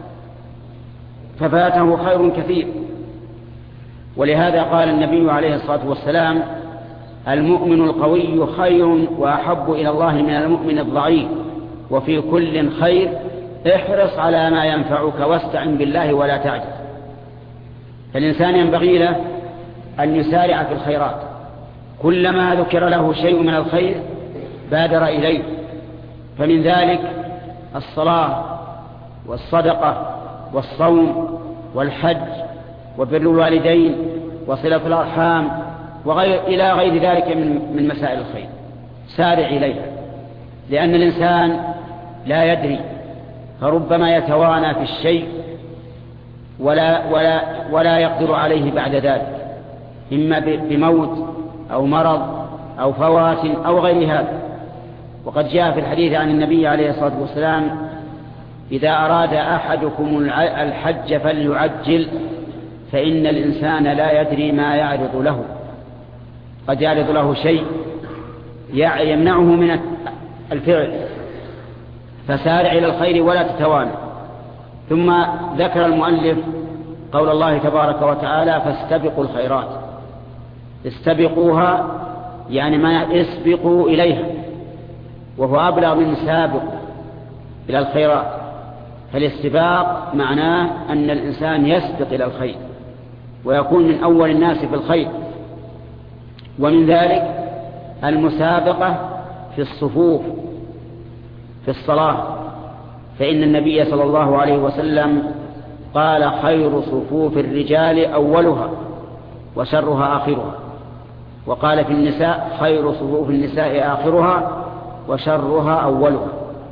ففاته خير كثير. ولهذا قال النبي عليه الصلاة والسلام: المؤمن القوي خير وأحب إلى الله من المؤمن الضعيف، وفي كل خير، احرص على ما ينفعك واستعن بالله ولا تعجز. فالإنسان ينبغي له أن يسارع في الخيرات، كلما ذكر له شيء من الخير بادر إليه، فمن ذلك الصلاة والصدقة والصوم والحج وبر الوالدين وصلة الأرحام إلى غير ذلك من مسائل الخير. سارع إليها، لأن الإنسان لا يدري، فربما يتوانى في الشيء ولا يقدر عليه بعد ذلك، إما بموت أو مرض أو فوات أو غير هذا. وقد جاء في الحديث عن النبي عليه الصلاة والسلام: إذا أراد أحدكم الحج فليعجل، فإن الإنسان لا يدري ما يعرض له، قد يعرض له شيء يمنعه من الفعل، فسارع إلى الخير ولا تتوانى. ثم ذكر المؤلف قول الله تبارك وتعالى: فاستبقوا الخيرات. استبقوها يعني ما اسبقوا إليها، وهو أبلغ من سابق إلى الخيرات. فالاستباق معناه أن الإنسان يسبق إلى الخير ويكون من أول الناس في الخير. ومن ذلك المسابقة في الصفوف في الصلاة، فإن النبي صلى الله عليه وسلم قال: خير صفوف الرجال أولها وشرها آخرها. وقال في النساء: خير صفوف النساء آخرها وشرها أولها.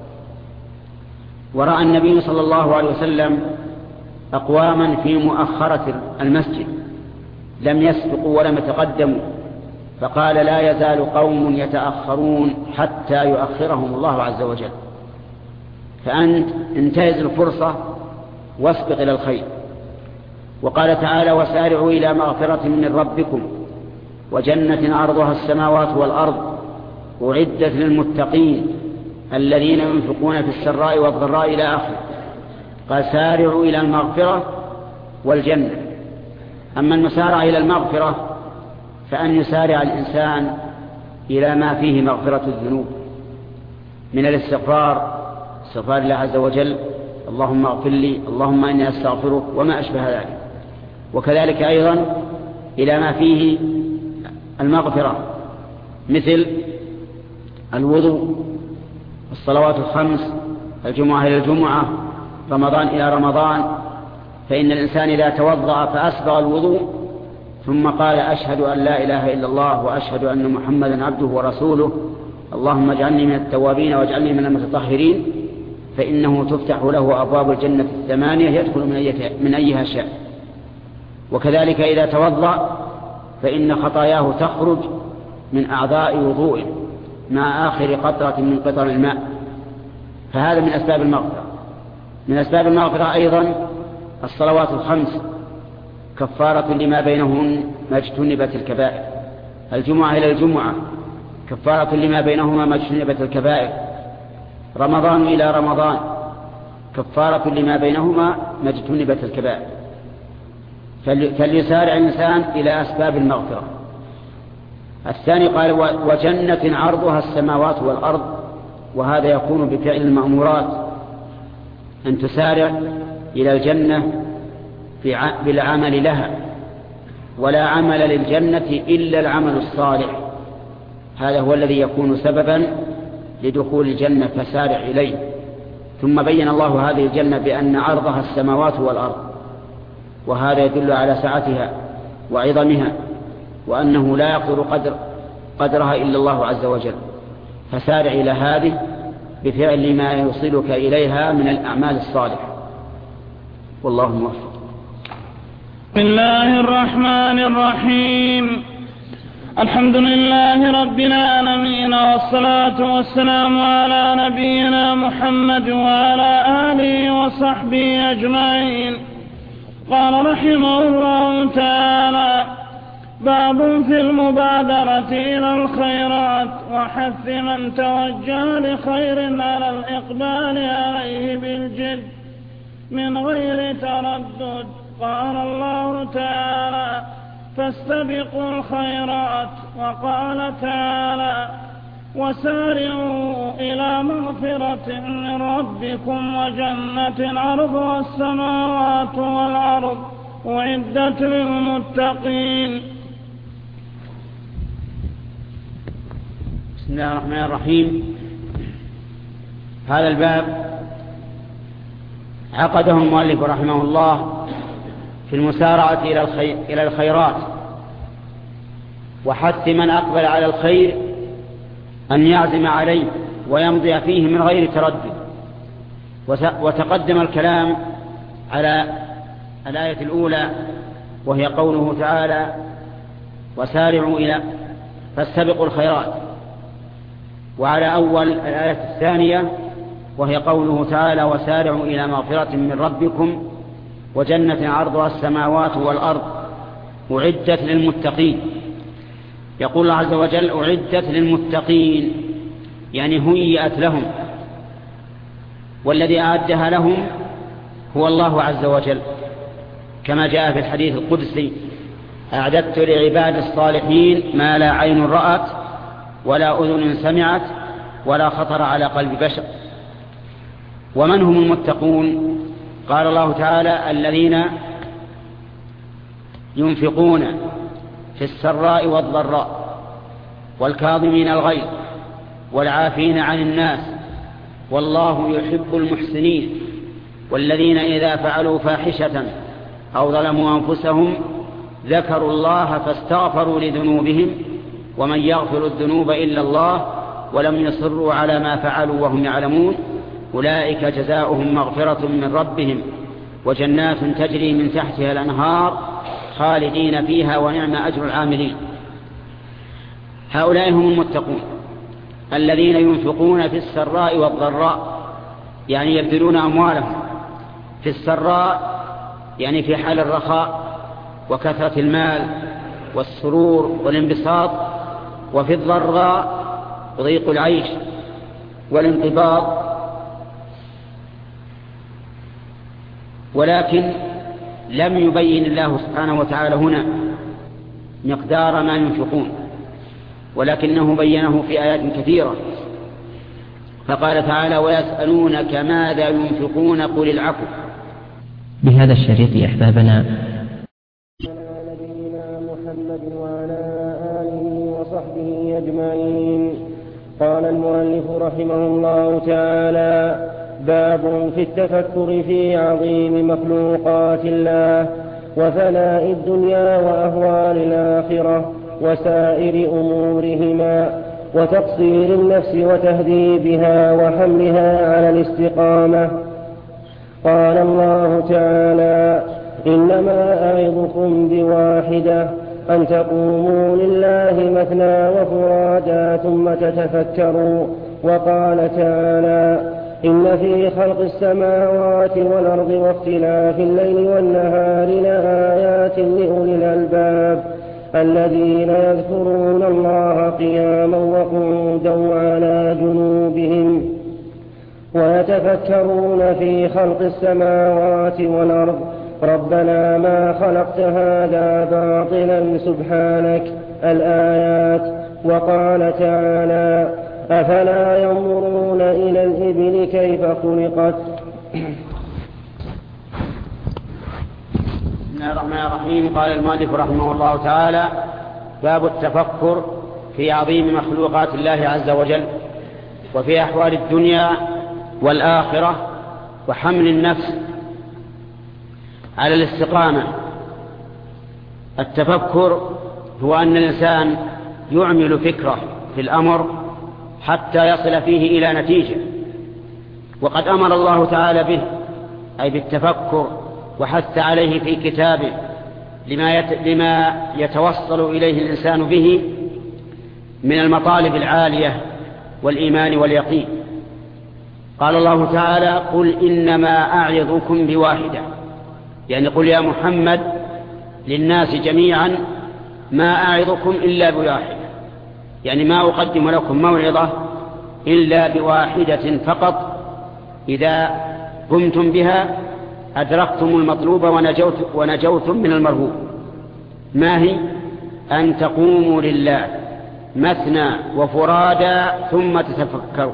ورأى النبي صلى الله عليه وسلم أقواما في مؤخرة المسجد لم يسبقوا ولم يتقدموا، فقال: لا يزال قوم يتأخرون حتى يؤخرهم الله عز وجل. فأنت انتهز الفرصة واسبق إلى الخير. وقال تعالى: وسارعوا إلى مغفرة من ربكم وجنة عرضها السماوات والأرض أعدت للمتقين الذين ينفقون في السراء والضراء إلى آخره. قال: سارعوا إلى المغفرة والجنة. أما المسارع إلى المغفرة فأن يسارع الإنسان إلى ما فيه مغفرة الذنوب من الاستغفار، استغفار الله عز وجل: اللهم اغفر لي، اللهم إني أستغفرك، وما أشبه ذلك. وكذلك أيضا إلى ما فيه المغفرة مثل الوضوء، الصلوات الخمس، الجمعة إلى الجمعة، رمضان إلى رمضان. فإن الإنسان إذا توضأ فأسبغ الوضوء ثم قال: أشهد أن لا إله إلا الله وأشهد أن محمدا عبده ورسوله، اللهم اجعلني من التوابين واجعلني من المتطهرين، فإنه تفتح له أبواب الجنة 8 يدخل من أيها شاء. وكذلك إذا توضأ فإن خطاياه تخرج من أعضاء وضوءه مع آخر قطرة من قطر الماء. فهذا من أسباب المغفرة. من أسباب المغفرة أيضا الصلوات الخمس كفارة لما بينهن ما اجتنبت الكبائر، الجمعة إلى الجمعة كفارة لما بينهما ما اجتنبت الكبائر، رمضان إلى رمضان كفارة لما بينهما ما اجتنبت الكبائر. فليسارع الإنسان إلى أسباب المغفرة. الثاني قال: وجنة عرضها السماوات والأرض، وهذا يكون بفعل المأمورات، أن تسارع إلى الجنة بالعمل لها، ولا عمل للجنة إلا العمل الصالح، هذا هو الذي يكون سببا لدخول الجنة، فسارع إليه. ثم بين الله هذه الجنة بأن عرضها السماوات والأرض، وهذا يدل على سعتها وعظمها، وأنه لا يقدر قدرها إلا الله عز وجل. فسارع إلى هذه بفعل ما يوصلك إليها من الأعمال الصالحة، والله موفق. بسم الله الرحمن الرحيم. الحمد لله رب العالمين، والصلاة والسلام على نبينا محمد وعلى آله وصحبه أجمعين. قال رحمه الله تعالى: باب في المبادرة إلى الخيرات وحث من توجه لخير على الإقبال عليه بالجد من غير تردد. قال الله تعالى: فاستبقوا الخيرات. وقال تعالى: وسارعوا إلى مغفرة من ربكم وجنة عرضها السماوات والأرض أعدت للمتقين. بسم الله الرحمن الرحيم. هذا الباب عقده المؤلف رحمه الله في المسارعة إلى الخيرات، وحث من أقبل على الخير أن يعزم عليه ويمضي فيه من غير تردد. وتقدم الكلام على الآية الأولى وهي قوله تعالى: وسارعوا إلى فاستبقوا الخيرات، وعلى أول الآية الثانية وهي قوله تعالى: وسارعوا إلى مغفرة من ربكم وجنة عرضها السماوات والأرض أعدت للمتقين. يقول الله عز وجل: أعدت للمتقين، يعني هيئت لهم، والذي أعدها لهم هو الله عز وجل، كما جاء في الحديث القدسي: أعددت لعباد الصالحين ما لا عين رأت ولا أذن سمعت ولا خطر على قلب بشر. ومن هم المتقون؟ قال الله تعالى: الذين ينفقون في السراء والضراء والكاظمين الغيظ والعافين عن الناس والله يحب المحسنين والذين إذا فعلوا فاحشة أو ظلموا أنفسهم ذكروا الله فاستغفروا لذنوبهم ومن يغفر الذنوب إلا الله ولم يصروا على ما فعلوا وهم يعلمون أولئك جزاؤهم مغفرة من ربهم وجنات تجري من تحتها الأنهار خالدين فيها ونعم أجر العاملين. هؤلاء هم المتقون الذين ينفقون في السراء والضراء، يعني يبذلون أموالهم في السراء يعني في حال الرخاء وكثرة المال والسرور والانبساط، وفي الضراء ضيق العيش والانقباض. ولكن لم يبين الله سبحانه وتعالى هنا مقدار ما ينفقون، ولكنه بينه في آيات كثيرة، فقال تعالى ويسألونك ماذا ينفقون قل العفو. بهذا الشريط أحبابنا نبينا محمد وعلى آله وصحبه أجمعين. قال المؤلف رحمه الله تعالى باب في التفكر في عظيم مخلوقات الله وفناء الدنيا وأهوال الآخرة وسائر أمورهما وتقصير النفس وتهذيبها وحملها على الاستقامة. قال الله تعالى إنما أعظكم بواحدة أن تقوموا لله مثنى وفرادا ثم تتفكروا. وقال تعالى إن في خلق السماوات والأرض واختلاف الليل والنهار لآيات لأولي الألباب الذين يذكرون الله قياما وقعودا وعلى جنوبهم ويتفكرون في خلق السماوات والأرض ربنا ما خلقت هذا باطلا سبحانك الآيات. وقال تعالى أفلا ينظرون إلى الإبل كيف خلقت. بسم الله الرحمن الرحيم. قال المؤلف رحمه الله تعالى باب التفكر في عظيم مخلوقات الله عز وجل وفي أحوال الدنيا والآخرة وحمل النفس على الاستقامة. التفكر هو أن الإنسان يعمل فكره في الأمر حتى يصل فيه إلى نتيجة، وقد أمر الله تعالى به أي بالتفكر وحث عليه في كتابه لما يتوصل إليه الإنسان به من المطالب العالية والإيمان واليقين. قال الله تعالى قل إنما أعظكم بواحدة، يعني قل يا محمد للناس جميعا ما أعظكم إلا بواحدة، يعني ما أقدم لكم موعظة إلا بواحدة فقط إذا قمتم بها أدركتم المطلوب ونجوتم من المرهوب. ما هي؟ أن تقوموا لله مثنى وفرادا ثم تتفكروا.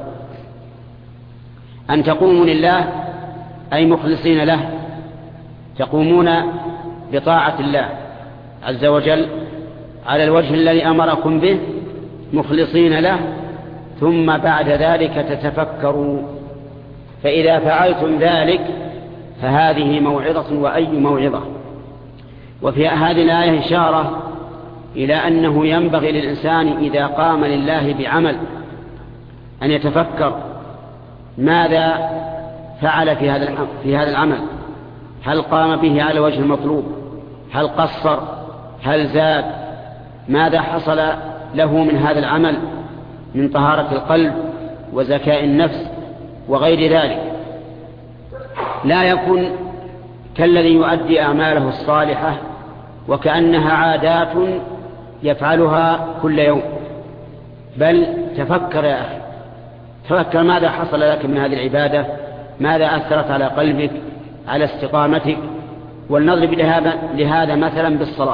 أن تقوموا لله أي مخلصين له، تقومون بطاعة الله عز وجل على الوجه الذي أمركم به مخلصين له، ثم بعد ذلك تتفكروا. فإذا فعلتم ذلك فهذه موعظة وأي موعظة. وفي هذه الآية إشارة إلى أنه ينبغي للإنسان إذا قام لله بعمل أن يتفكر ماذا فعل في هذا العمل، هل قام به على وجه المطلوب، هل قصر، هل زاد، ماذا حصل له من هذا العمل من طهارة القلب وزكاء النفس وغير ذلك. لا يكن كالذي يؤدي أعماله الصالحة وكأنها عادات يفعلها كل يوم، بل تفكر يا أخي، تفكر ماذا حصل لك من هذه العبادة، ماذا أثرت على قلبك، على استقامتك. ولنضرب لهذا مثلا بالصلاة.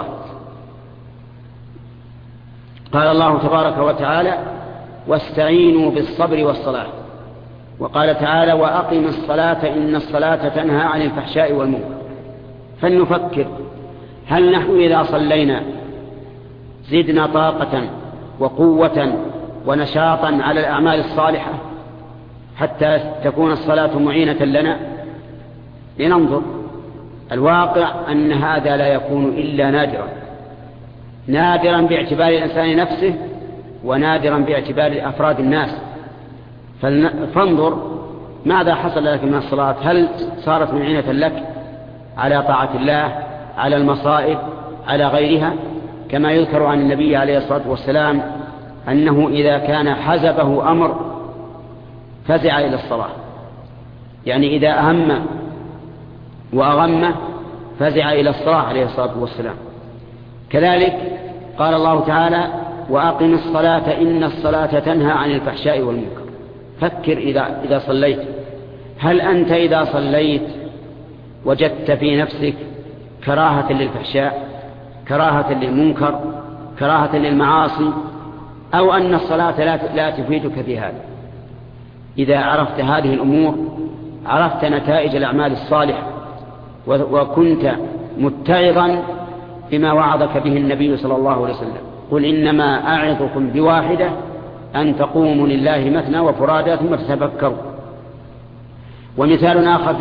قال الله تبارك وتعالى واستعينوا بالصبر والصلاة، وقال تعالى وأقم الصلاة إن الصلاة تنهى عن الفحشاء والمنكر. فلنفكر هل نحن إذا صلينا زدنا طاقة وقوة ونشاطا على الأعمال الصالحة حتى تكون الصلاة معينة لنا؟ لننظر. الواقع أن هذا لا يكون إلا نادرا باعتبار الإنسان نفسه ونادرا باعتبار أفراد الناس. فانظر ماذا حصل لك من الصلاة. هل صارت معينة لك على طاعة الله، على المصائب، على غيرها؟ كما يذكر عن النبي عليه الصلاة والسلام أنه إذا كان حزبه أمر فزع إلى الصلاة، يعني إذا أهم وأغم فزع إلى الصلاة عليه الصلاة والسلام. كذلك قال الله تعالى: وأقم الصلاة إن الصلاة تنهى عن الفحشاء والمنكر. فكر إذا صليت، هل أنت إذا صليت وجدت في نفسك كراهة للفحشاء، كراهة للمنكر، كراهة للمعاصي، أو أن الصلاة لا تفيدك في هذا؟ إذا عرفت هذه الأمور عرفت نتائج الأعمال الصالحة، وكنت متعظا بما وعظك به النبي صلى الله عليه وسلم: قل إنما أعظكم بواحدة أن تقوموا لله مثنى وفرادى ثم تتفكروا. ومثال آخر في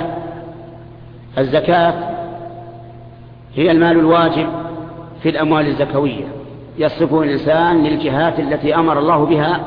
الزكاة هي المال الواجب في الأموال الزكوية يصرفه الإنسان للجهات التي أمر الله بها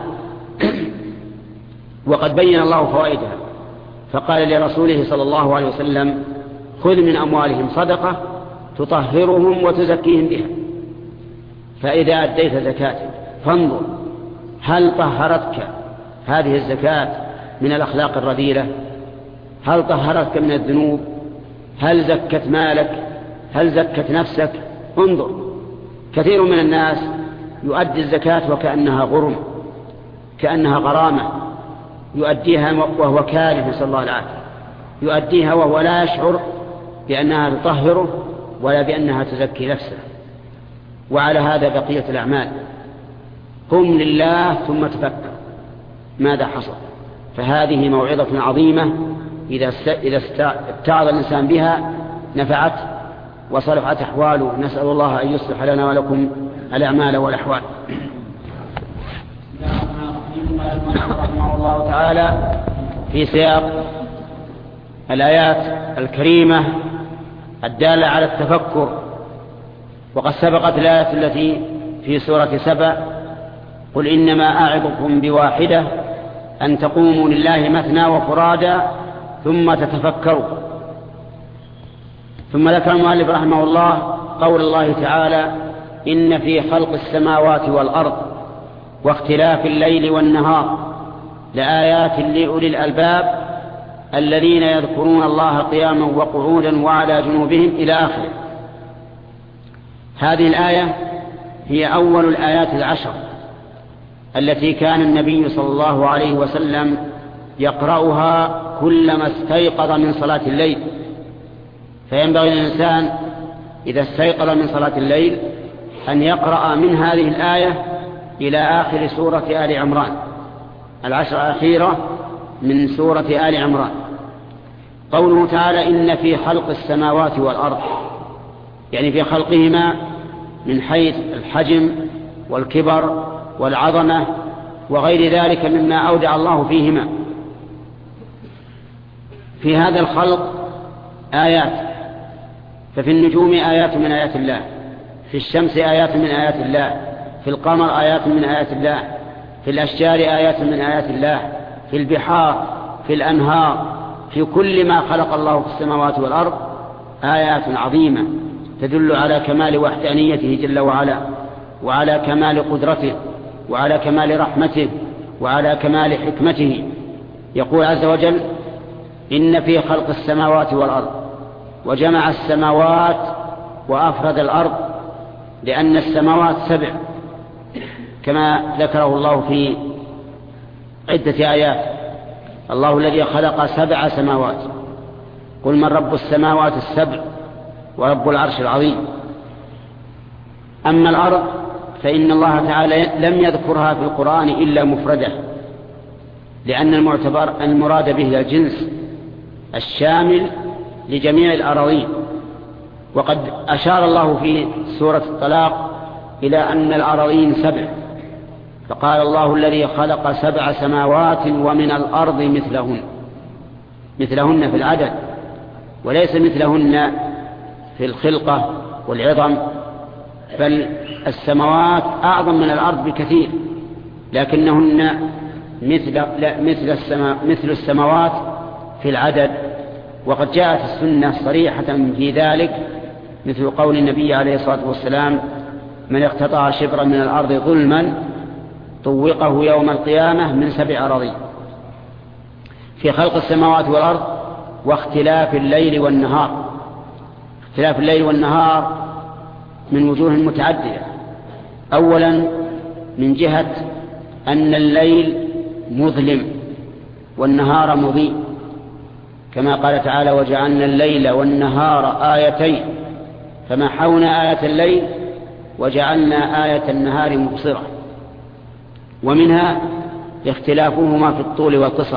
وقد بين الله فوائدها، فقال لرسوله صلى الله عليه وسلم: خذ من أموالهم صدقة تطهرهم وتزكيهم بها. فإذا أديت زكاتك فانظر هل طهرتك هذه الزكاة من الأخلاق الرذيلة؟ هل طهرتك من الذنوب؟ هل زكت مالك؟ هل زكت نفسك؟ انظر. كثير من الناس يؤدي الزكاة وكأنها غرم، كأنها غرامة، يؤديها وهو كاره، نسأل الله العافية، يؤديها وهو لا يشعر بأنها تطهره ولا بأنها تزكي نفسه. وعلى هذا بقية الأعمال. قم لله ثم تفكر ماذا حصل. فهذه موعظة عظيمة إذا اتعظ الإنسان بها نفعت وصلحت أحواله. نسأل الله أن يصلح لنا ولكم الأعمال والأحوال. رحمه الله تعالى في سياق الآيات الكريمة الدالة على التفكر. وقد سبقت الآية التي في سورة سبأ: قل إنما أعظكم بواحدة أن تقوموا لله مثنى وفرادى ثم تتفكروا. ثم ذكر المؤلف رحمه الله قول الله تعالى: إن في خلق السماوات والأرض واختلاف الليل والنهار لآيات لأولي الألباب الذين يذكرون الله قياما وقعودا وعلى جنوبهم إلى آخره. هذه الآية هي أول الآيات العشر التي كان النبي صلى الله عليه وسلم يقرأها كلما استيقظ من صلاة الليل. فينبغي للإنسان إذا استيقظ من صلاة الليل أن يقرأ من هذه الآية إلى آخر سورة آل عمران، العشر الأخيرة من سورة آل عمران. قوله تعالى: إن في خلق السماوات والأرض، يعني في خلقهما من حيث الحجم والكبر والعظمة وغير ذلك مما أودع الله فيهما. في هذا الخلق آيات، ففي النجوم آيات من آيات الله، في الشمس آيات من آيات الله، في القمر آيات من آيات الله، في الأشجار آيات من آيات الله، في البحار، في الأنهار، في كل ما خلق الله في السماوات والأرض آيات عظيمة تدل على كمال وحدانيته جل وعلا، وعلى كمال قدرته، وعلى كمال رحمته، وعلى كمال حكمته. يقول عز وجل: إن في خلق السماوات والأرض، وجمع السماوات وأفرد الأرض لأن السماوات 7 كما ذكره الله في عدة آيات: الله الذي خلق 7 سماوات، قل من رب السماوات 7 ورب العرش العظيم. أما الأرض فإن الله تعالى لم يذكرها في القرآن إلا مفردة، لأن المراد به الجنس الشامل لجميع الأراضين، وقد أشار الله في سورة الطلاق إلى أن الأراضين 7، فقال الله الذي خلق 7 سماوات ومن الأرض مثلهن في العدد، وليس مثلهن في الخلقة والعظم، بل السماوات أعظم من الأرض بكثير، لكنهن مثل السماوات في العدد. وقد جاءت السنة صريحة في ذلك، مثل قول النبي عليه الصلاة والسلام: من اقتطع شبرا من الأرض ظلما طوقه يوم القيامة من 7 أراضين. في خلق السماوات والأرض واختلاف الليل والنهار. اختلاف الليل والنهار من وجوه متعددة. أولا من جهة أن الليل مظلم والنهار مضيء، كما قال تعالى: وجعلنا الليل والنهار آيتين فمحونا آية الليل وجعلنا آية النهار مبصرة. ومنها اختلافهما في الطول والقصر،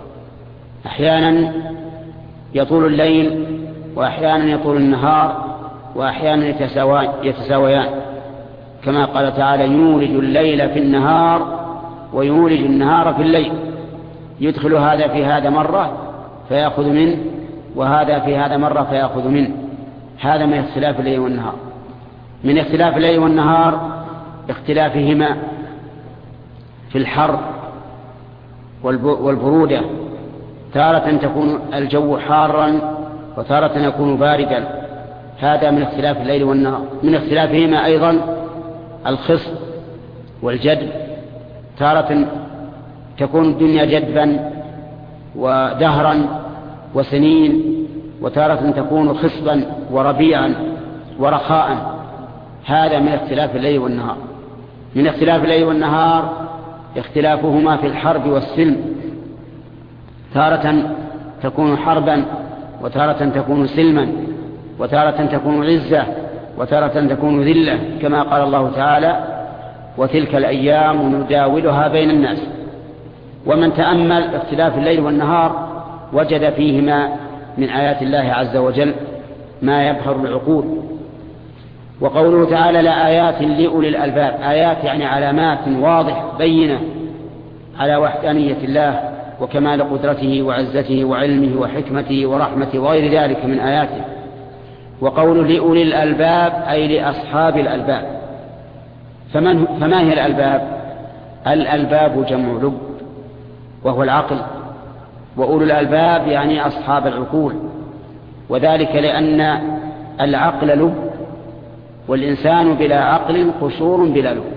أحيانا يطول الليل وأحيانا يطول النهار وأحيانا يتساويان، كما قال تعالى: يولج الليل في النهار ويولج النهار في الليل، يدخل هذا في هذا مرة فيأخذ منه، وهذا في هذا مرة فيأخذ منه. هذا من اختلاف الليل والنهار. من اختلاف الليل والنهار اختلافهما في الحر والبرودة، تارة تكون الجو حارا وتارة يكون باردا. هذا من اختلاف الليل والنهار. من اختلافهما أيضا الخصب والجدب، تارة تكون الدنيا جدبا ودهرا وسنين، وتارة تكون خصبا وربيعا ورخاء. هذا من اختلاف الليل والنهار. من اختلاف الليل والنهار اختلافهما في الحرب والسلم، تارة تكون حربا وتارة تكون سلما، وتارة تكون عزة وتارة تكون ذلة، كما قال الله تعالى: وتلك الأيام نداولها بين الناس. ومن تأمل اختلاف الليل والنهار وجد فيهما من آيات الله عز وجل ما يبهر العقول. وقوله تعالى: لآيات لأولي الألباب، آيات يعني علامات واضحة بينة على وحدانية الله وكمال قدرته وعزته وعلمه وحكمته ورحمته وغير ذلك من آياته. وقوله لأولي الألباب أي لأصحاب الألباب. فما هي الألباب؟ الألباب جمع لب وهو العقل، وأولي الألباب يعني أصحاب العقول، وذلك لأن العقل لب، والإنسان بلا عقل قشور بلا لب.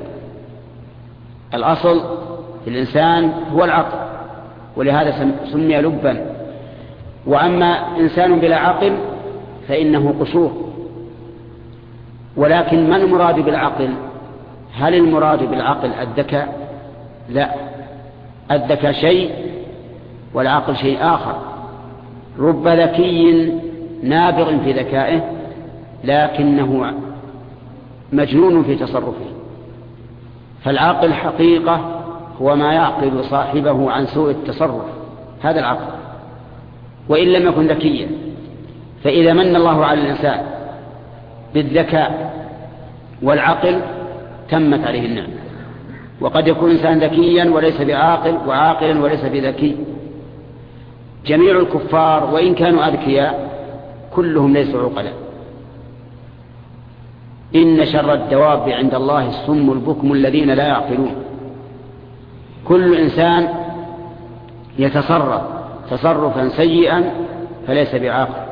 الأصل في الإنسان هو العقل، ولهذا سمي لبا. وأما إنسان بلا عقل فإنه قشور. ولكن ما المراد بالعقل؟ هل المراد بالعقل الذكاء؟ لا، الذكاء شيء والعقل شيء آخر. رب ذكي نابغ في ذكائه لكنه مجنون في تصرفه. فالعقل حقيقة هو ما يعقل صاحبه عن سوء التصرف، هذا العقل، وإن لم يكن ذكيا. فإذا من الله على الإنسان بالذكاء والعقل تمت عليه النعمة. وقد يكون إنسان ذكيا وليس بعاقل، وعاقلا وليس بذكي. جميع الكفار وإن كانوا أذكياء كلهم ليسوا عقلاء. إن شر الدواب عند الله الصم البكم الذين لا يعقلون. كل إنسان يتصرف تصرفا سيئا فليس بعاقل.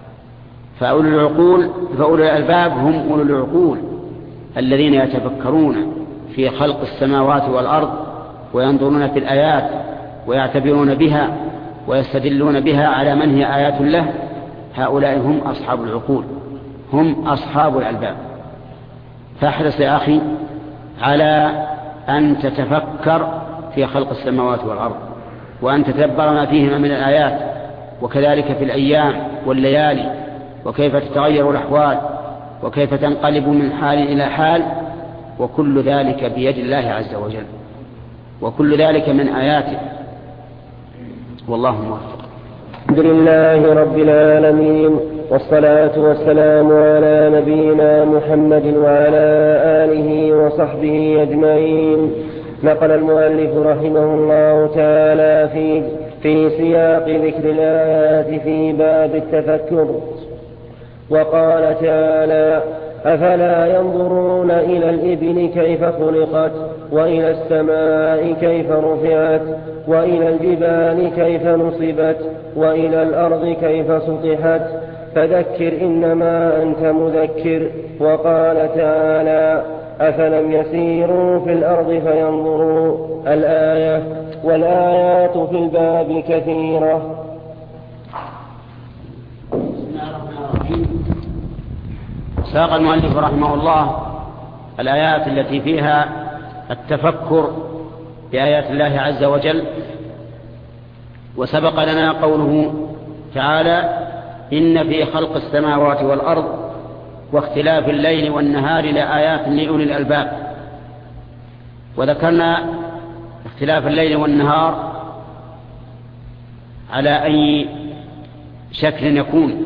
فأولو الألباب هم أولو العقول الذين يتفكرون في خلق السماوات والأرض وينظرون في الآيات ويعتبرون بها ويستدلون بها على من هي آيات له. هؤلاء هم أصحاب العقول، هم أصحاب الألباب. فاحرص يا أخي على أن تتفكر في خلق السماوات والأرض، وأن تتدبر ما فيهما من الآيات، وكذلك في الأيام والليالي، وكيف تتغير الأحوال، وكيف تنقلب من حال إلى حال، وكل ذلك بيد الله عز وجل، وكل ذلك من آياته. والله موفق. الحمد لله رب العالمين، والصلاة والسلام على نبينا محمد وعلى آله وصحبه أجمعين. نقل المؤلف رحمه الله تعالى في سياق ذكر الآيات في باب التفكر. وقال تعالى: أفلا ينظرون إلى الإبل كيف خلقت وإلى السماء كيف رفعت وإلى الجبال كيف نصبت وإلى الأرض كيف سطحت فذكر إنما أنت مذكر. وقال تعالى: أفلم يسيروا في الأرض فينظروا الآية. والآيات في الباب كثيرة. ساق المؤلف رحمه الله الآيات التي فيها التفكر بآيات الله عز وجل. وسبق لنا قوله تعالى: إن في خلق السماوات والأرض واختلاف الليل والنهار لآيات لأولي الألباب. وذكرنا اختلاف الليل والنهار على أي شكل يكون.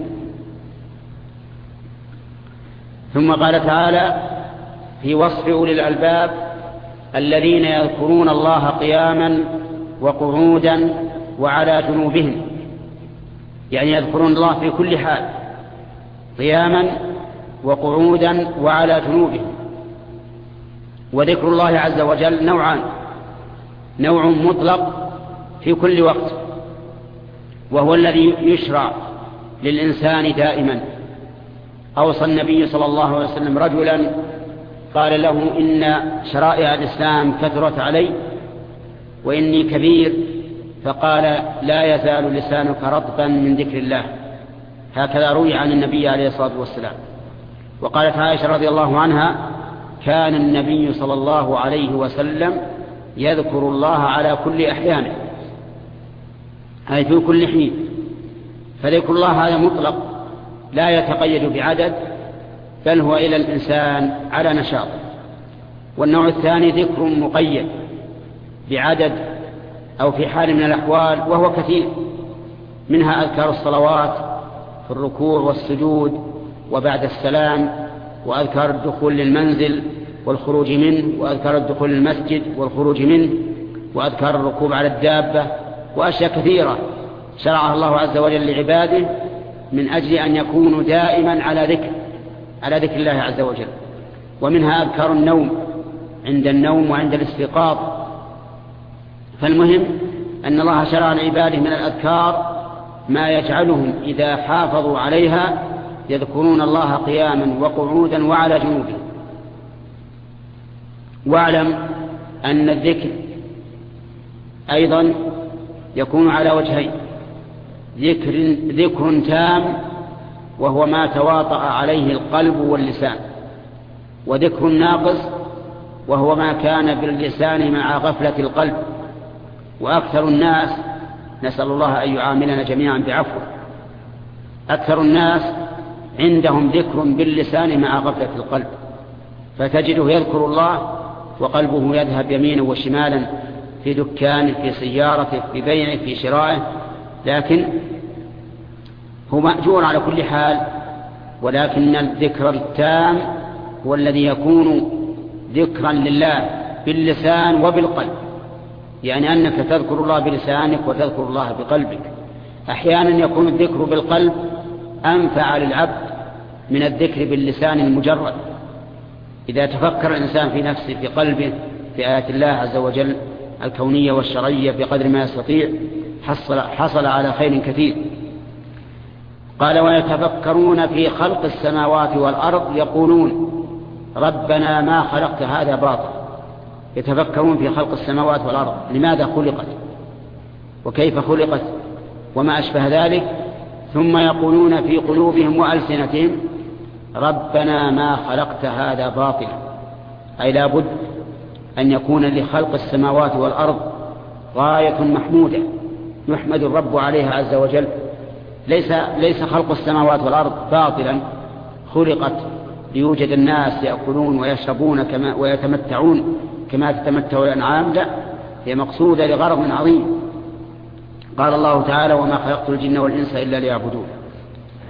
ثم قال تعالى في وصف أولي الألباب: الذين يذكرون الله قياما وقعودا وعلى جنوبهم، يعني يذكرون الله في كل حال، قياما وقعودا وعلى جنوبهم. وذكر الله عز وجل نوعان: نوع مطلق في كل وقت، وهو الذي يشرع للإنسان دائما. أوصى النبي صلى الله عليه وسلم رجلا قال له: إن شرائع الإسلام كثرت علي وإني كبير، فقال: لا يزال لسانك رطبا من ذكر الله. هكذا روي عن النبي عليه الصلاة والسلام. وقالت عائشة رضي الله عنها: كان النبي صلى الله عليه وسلم يذكر الله على كل أحيانه، أي في كل حين. فذكر الله هذا مطلق لا يتقيد بعدد، بل هو إلى الإنسان على نشاط. والنوع الثاني ذكر مقيد بعدد أو في حال من الأحوال، وهو كثير، منها أذكار الصلوات في الركوع والسجود وبعد السلام، وأذكار الدخول للمنزل والخروج منه، وأذكار الدخول للمسجد والخروج منه، وأذكار الركوب على الدابة، وأشياء كثيرة شرعها الله عز وجل لعباده من أجل أن يكونوا دائما على ذكر الله عز وجل. ومنها أذكار النوم عند النوم وعند الاستيقاظ. فالمهم أن الله شرع لعباده من الأذكار ما يجعلهم إذا حافظوا عليها يذكرون الله قياما وقعودا وعلى جنوبهم. واعلم أن الذكر أيضا يكون على وجهين: ذكر تام وهو ما تواطأ عليه القلب واللسان، وذكر ناقص وهو ما كان باللسان مع غفلة القلب. وأكثر الناس، نسأل الله أن يعاملنا جميعا بعفوه، أكثر الناس عندهم ذكر باللسان مع غفلة القلب، فتجده يذكر الله وقلبه يذهب يمينا وشمالا في دكانه، في سيارته، في بيعه، في شرائه، لكن هو مأجور على كل حال. ولكن الذكر التام هو الذي يكون ذكرا لله باللسان وبالقلب، يعني أنك تذكر الله بلسانك وتذكر الله بقلبك. أحيانا يكون الذكر بالقلب أنفع للعبد من الذكر باللسان المجرد. إذا تفكر الإنسان في نفسه في قلبه في آيات الله عز وجل الكونية والشرعية بقدر ما يستطيع حصل على خير كثير. قال: ويتفكرون في خلق السماوات والأرض يقولون ربنا ما خلقت هذا باطل. يتفكرون في خلق السماوات والأرض، لماذا خلقت وكيف خلقت وما أشبه ذلك. ثم يقولون في قلوبهم وألسنتهم ربنا ما خلقت هذا باطلا، أي لا بد أن يكون لخلق السماوات والأرض غاية محمودة يحمد الرب عليها عز وجل. ليس خلق السماوات والأرض باطلا، خلقت ليوجد الناس يأكلون ويشربون ويتمتعون كما تتمتع الأنعام، لا، هي مقصودة لغرض عظيم. قال الله تعالى: وما خلقت الجن والإنس إلا ليعبدون.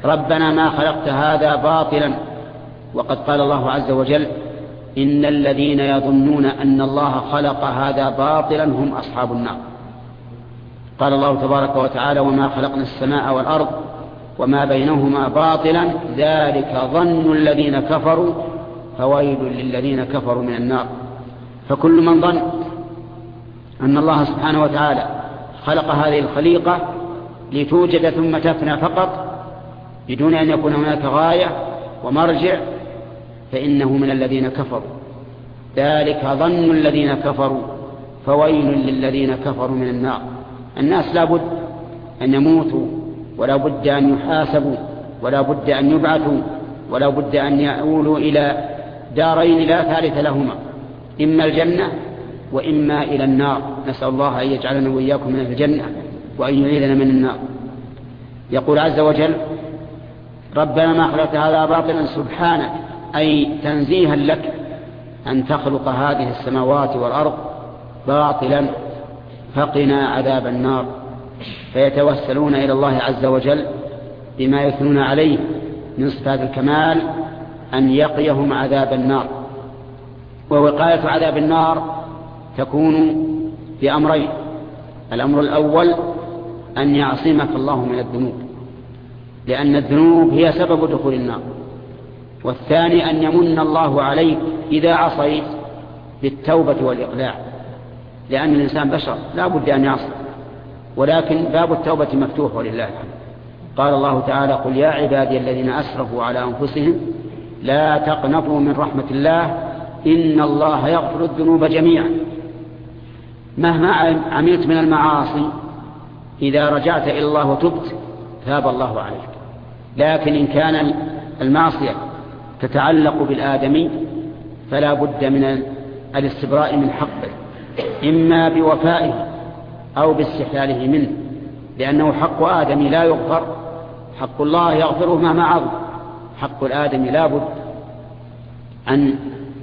ربنا ما خلقت هذا باطلا. وقد قال الله عز وجل إن الذين يظنون أن الله خلق هذا باطلا هم أصحاب النار. قال الله تبارك وتعالى وما خلقنا السماء والأرض وما بينهما باطلا ذلك ظن الذين كفروا فويل للذين كفروا من النار. فكل من ظن أن الله سبحانه وتعالى خلق هذه الخليقة لتوجد ثم تفنى فقط بدون أن يكون هناك غاية ومرجع فإنه من الذين كفروا. ذلك ظن الذين كفروا فويل للذين كفروا من النار. الناس لا بد أن يموتوا ولا بد أن يحاسبوا ولا بد أن يبعثوا ولا بد أن يؤولوا إلى دارين لا ثالث لهما، إما الجنة وإما إلى النار. نسأل الله أن يجعلنا وإياكم من الجنة وأن يعيذنا من النار. يقول عز وجل ربنا ما خلقت هذا باطلا سبحانك، أي تنزيها لك أن تخلق هذه السماوات والأرض باطلا فقنا عذاب النار. فيتوسلون إلى الله عز وجل بما يثنون عليه من صفات الكمال أن يقيهم عذاب النار. ووقاية عذاب النار تكون بأمرين: الأمر الأول أن يعصمك الله من الذنوب لأن الذنوب هي سبب دخول النار، والثاني أن يمن الله عليك إذا عصيت بالتوبة والإقلاع، لأن الإنسان بشر لا بد أن يعصي، ولكن باب التوبة مفتوح ولله الحمد. قال الله تعالى قل يا عبادي الذين أسرفوا على أنفسهم لا تقنطوا من رحمة الله إن الله يغفر الذنوب جميعا. مهما عملت من المعاصي إذا رجعت إلى الله وتبت تاب الله عليك، لكن إن كان المعصية تتعلق بالآدمي فلا بد من الاستبراء من حقه، إما بوفائه أو باستحلاله منه، لأنه حق آدمي لا يغفر، حق الله يغفره مهما عظم، حق الآدمي لا بد أن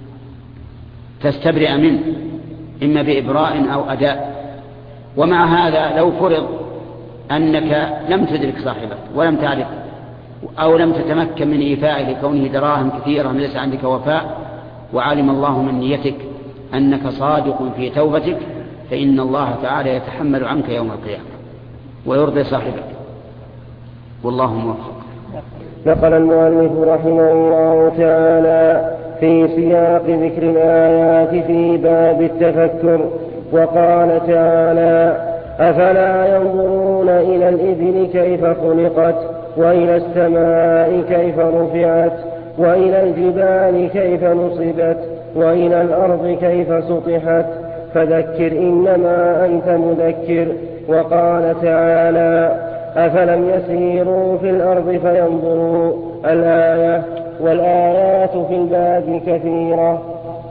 تستبرئ منه إما بإبراء أو أداء. ومع هذا لو فرض أنك لم تدرك صاحبك ولم تعرف أو لم تتمكن من إيفائه لكونه دراهم كثيرة ليس عندك وفاء، وعلم الله من نيتك أنك صادق في توبتك، فإن الله تعالى يتحمل عنك يوم القيامة ويرضي صاحبك، والله موفق. نقل المؤلف رحمه الله تعالى في سياق ذكر الآيات في باب التفكر وقال تعالى أفلا ينظرون إلى الإبل كيف خلقت وإلى السماء كيف رفعت وإلى الجبال كيف نصبت وإلى الأرض كيف سطحت فذكر إنما أنت مذكر. وقال تعالى أفلم يسيروا في الأرض فينظروا الآية والآيات في الباب كثيرة.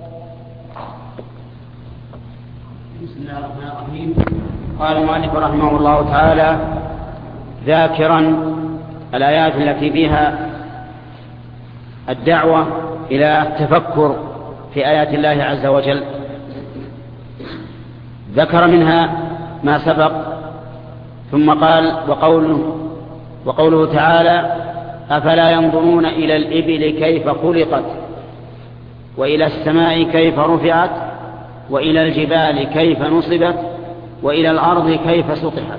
بسم الله الرحمن الرحيم. قال المؤلف رحمه الله تعالى ذاكرا الآيات التي فيها الدعوة إلى التفكر في آيات الله عز وجل، ذكر منها ما سبق ثم قال وقوله تعالى أفلا ينظرون إلى الإبل كيف خلقت وإلى السماء كيف رفعت وإلى الجبال كيف نصبت وإلى الأرض كيف سطحت.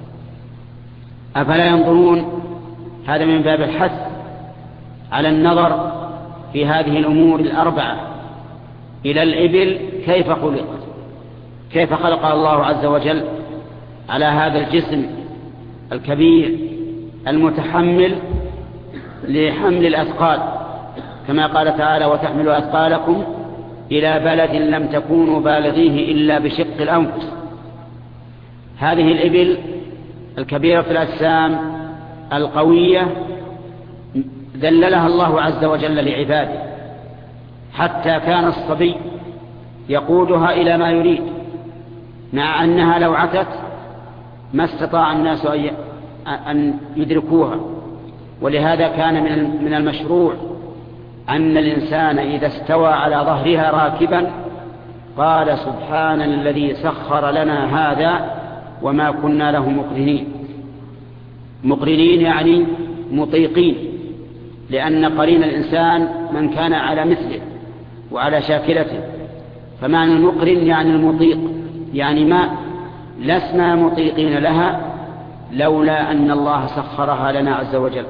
أفلا ينظرون، هذا من باب الحث على النظر في هذه الأمور الأربعة. إلى الإبل كيف خلقت، كيف خلق الله عز وجل على هذا الجسم الكبير المتحمل لحمل الأثقال، كما قال تعالى وتحملوا أثقالكم إلى بلد لم تكونوا بالغيه إلا بشق الأنفس. هذه الإبل الكبيرة الأجسام القوية ذللها الله عز وجل لعباده، حتى كان الصبي يقودها إلى ما يريد، مع أنها لو عتت ما استطاع الناس أن يدركوها. ولهذا كان من المشروع أن الإنسان إذا استوى على ظهرها راكبا قال سبحان الذي سخر لنا هذا وما كنا له مقرنين. مقرنين يعني مطيقين، لأن قرين الإنسان من كان على مثله وعلى شاكلته، فمعنى المقرن يعني المطيق، يعني ما لسنا مطيقين لها لولا أن الله سخرها لنا عز وجل.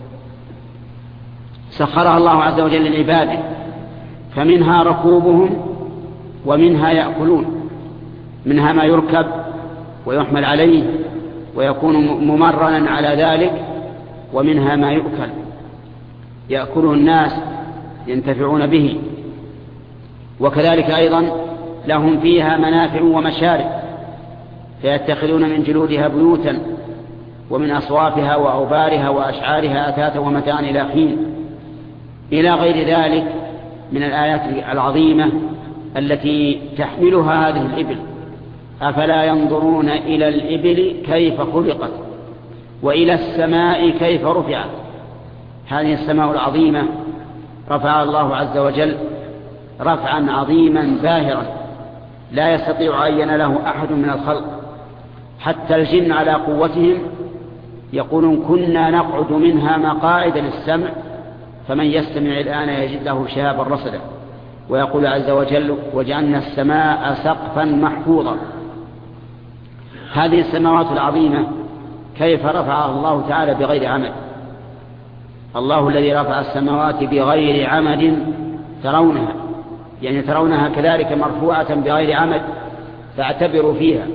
سخرها الله عز وجل لعباده، فمنها ركوبهم ومنها يأكلون، منها ما يركب ويحمل عليه ويكون ممرنا على ذلك، ومنها ما يؤكل يأكله الناس ينتفعون به، وكذلك أيضا لهم فيها منافع ومشارب، فيتخذون من جلودها بيوتا ومن أصوافها وأوبارها وأشعارها أثاثا ومتاعا إلى حين، إلى غير ذلك من الآيات العظيمة التي تحملها هذه الإبل. أفلا ينظرون إلى الإبل كيف خلقت وإلى السماء كيف رفعت. هذه السماء العظيمة رفع الله عز وجل رفعا عظيما باهرا لا يستطيع عين له أحد من الخلق، حتى الجن على قوتهم يقولون كنا نقعد منها مقاعد للسمع فمن يستمع الآن يجد له شهابا رصدا. ويقول عز وجل وجعلنا السماء سقفا محفوظا. هذه السماوات العظيمة كيف رفعها الله تعالى بغير عمد؟ الله الذي رفع السماوات بغير عمد ترونها، يعني ترونها كذلك مرفوعة بغير عمد، فاعتبروا فيها.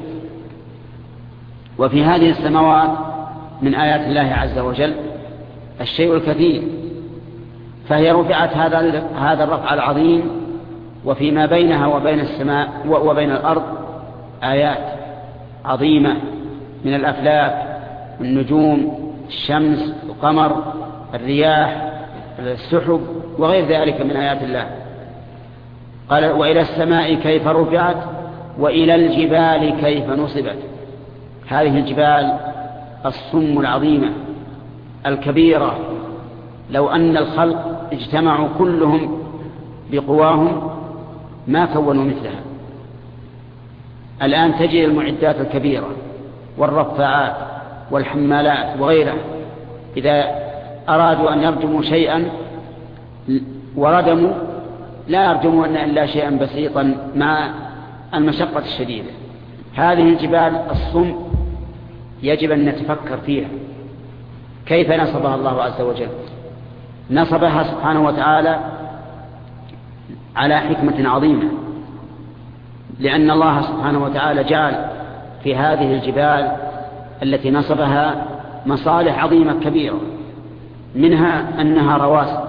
وفي هذه السماوات من آيات الله عز وجل الشيء الكثير، فهي رفعت هذا الرفع العظيم، وفيما بينها وبين السماء وبين الأرض آيات عظيمة من الأفلاك، النجوم، الشمس، القمر، الرياح، السحب وغير ذلك من آيات الله. قال وإلى السماء كيف رفعت وإلى الجبال كيف نصبت. هذه الجبال الصم العظيمة الكبيرة، لو أن الخلق اجتمعوا كلهم بقواهم ما كونوا مثلها. الآن تجد المعدات الكبيرة والرفاعات والحمالات وغيرها، إذا أرادوا أن يرجموا شيئا وردموا لا يرجمون إلا شيئا بسيطا مع المشقة الشديدة. هذه الجبال الصم يجب أن نتفكر فيها كيف نصبها الله عز وجل. نصبها سبحانه وتعالى على حكمة عظيمة، لأن الله سبحانه وتعالى جعل في هذه الجبال التي نصبها مصالح عظيمة كبيرة، منها أنها رواسي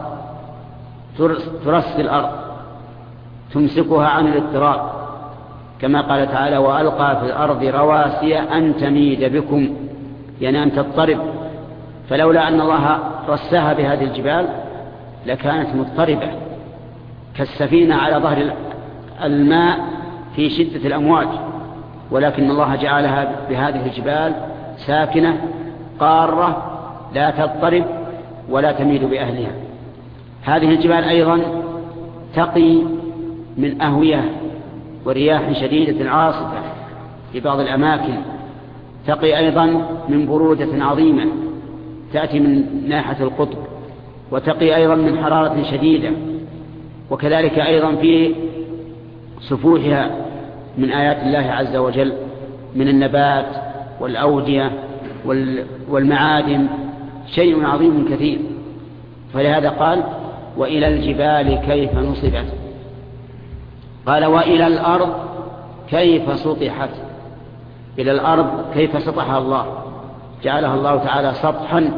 ترسي الأرض تمسكها عن الاضطراب، كما قال تعالى وألقى في الأرض رواسي أن تميد بكم، يعني أن تضطرب. فلولا أن الله رساها بهذه الجبال لكانت مضطربة كالسفينة على ظهر الماء في شدة الأمواج، ولكن الله جعلها بهذه الجبال ساكنة قارة لا تضطرب ولا تميل بأهلها. هذه الجبال أيضا تقي من أهوية ورياح شديدة عاصفة في بعض الأماكن، تقي أيضا من برودة عظيمة تأتي من ناحية القطب، وتقي أيضا من حرارة شديدة، وكذلك أيضا في سفوحها من آيات الله عز وجل من النبات والأودية والمعادن شيء عظيم كثير. فلهذا قال وإلى الجبال كيف نصبت. قال وإلى الأرض كيف سطحت. إلى الأرض كيف سطحها الله، جعلها الله تعالى سطحا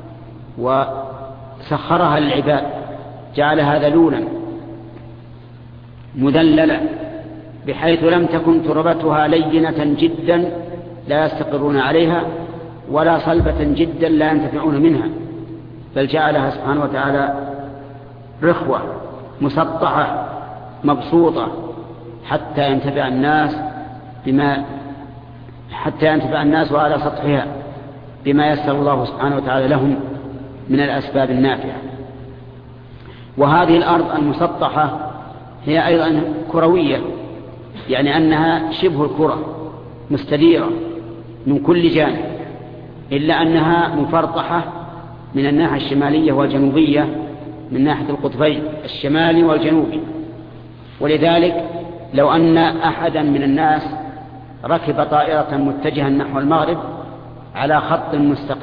وسخرها للعباد، جعلها ذلولا مذللة بحيث لم تكن تربتها لينة جدا لا يستقرون عليها ولا صلبة جدا لا ينتفعون منها، بل جعلها سبحانه وتعالى رخوة مسطحة مبسوطة حتى ينتفع الناس وعلى سطحها بما يسر الله سبحانه وتعالى لهم من الأسباب النافعة. وهذه الأرض المسطحة هي أيضا كروية، يعني أنها شبه الكرة مستديرة من كل جانب، إلا أنها مفرطحة من الناحية الشمالية والجنوبية، من ناحية القطبين الشمالي والجنوبي. ولذلك لو أن أحدا من الناس ركب طائرة متجها نحو المغرب على خط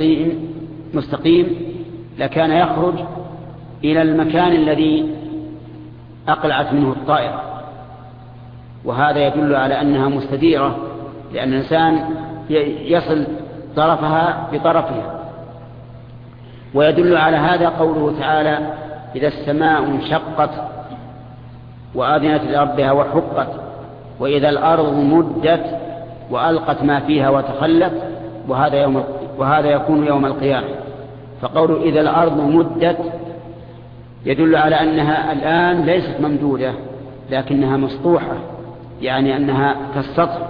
مستقيم لكان يخرج إلى المكان الذي أقلعت منه الطائرة، وهذا يدل على أنها مستديرة، لأن الإنسان يصل طرفها بطرفها. ويدل على هذا قوله تعالى: إذا السماء انشقت وآذنت لربها وحقت وإذا الأرض مدت وألقت ما فيها وتخلت، وهذا يكون يوم القيامة. فقول إذا الأرض مدت يدل على أنها الآن ليست ممدودة لكنها مسطوحة، يعني أنها كالسطح،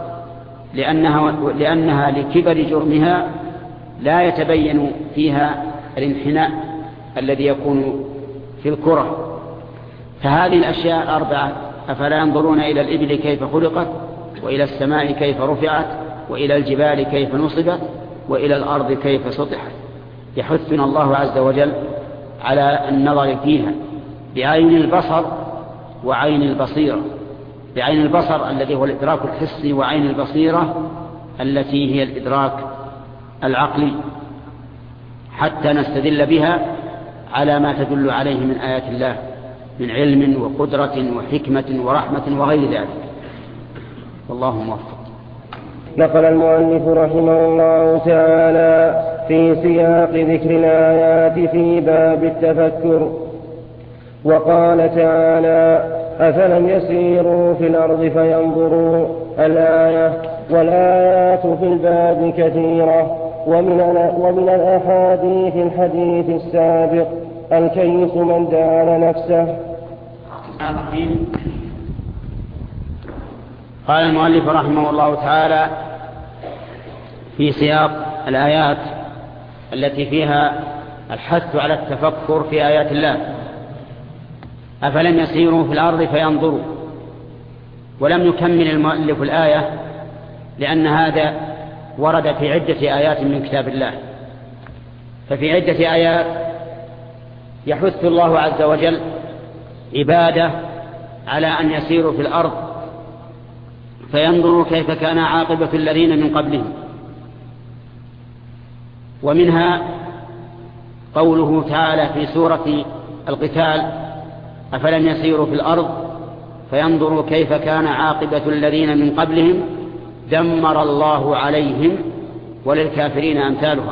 لأنها لكبر جرمها لا يتبين فيها الانحناء الذي يكون في الكرة. فهذه الأشياء الأربعة: أفلا ينظرون إلى الإبل كيف خلقت، وإلى السماء كيف رفعت، وإلى الجبال كيف نصبت، وإلى الأرض كيف سطحت، يحثنا الله عز وجل على النظر فيها بعين البصر وعين البصيرة. بعين البصر الذي هو الإدراك الحسي، وعين البصيرة التي هي الإدراك العقلي، حتى نستدل بها على ما تدل عليه من آيات الله من علم وقدرة وحكمة ورحمة وغير ذلك. والله موفق. نقل المؤلف رحمه الله تعالى في سياق ذكر الآيات في باب التفكر، وقال تعالى: أفلم يسيروا في الأرض فينظروا الآية. والآيات في الباب كثيرة، ومن الأحاديث الحديث السابق: الكيس من دان نفسه. قال المؤلف رحمه الله تعالى في سياق الآيات التي فيها الحث على التفكر في آيات الله: أفلم يسيروا في الأرض فينظروا. ولم يكمل المؤلف الآية لأن هذا ورد في عدة آيات من كتاب الله. ففي عدة آيات يحث الله عز وجل عباده على أن يسيروا في الأرض فينظروا كيف كان عاقبة الذين من قبلهم. ومنها قوله تعالى في سورة القتال: أفلم يسيروا في الأرض فينظروا كيف كان عاقبة الذين من قبلهم دمر الله عليهم وللكافرين أمثالها.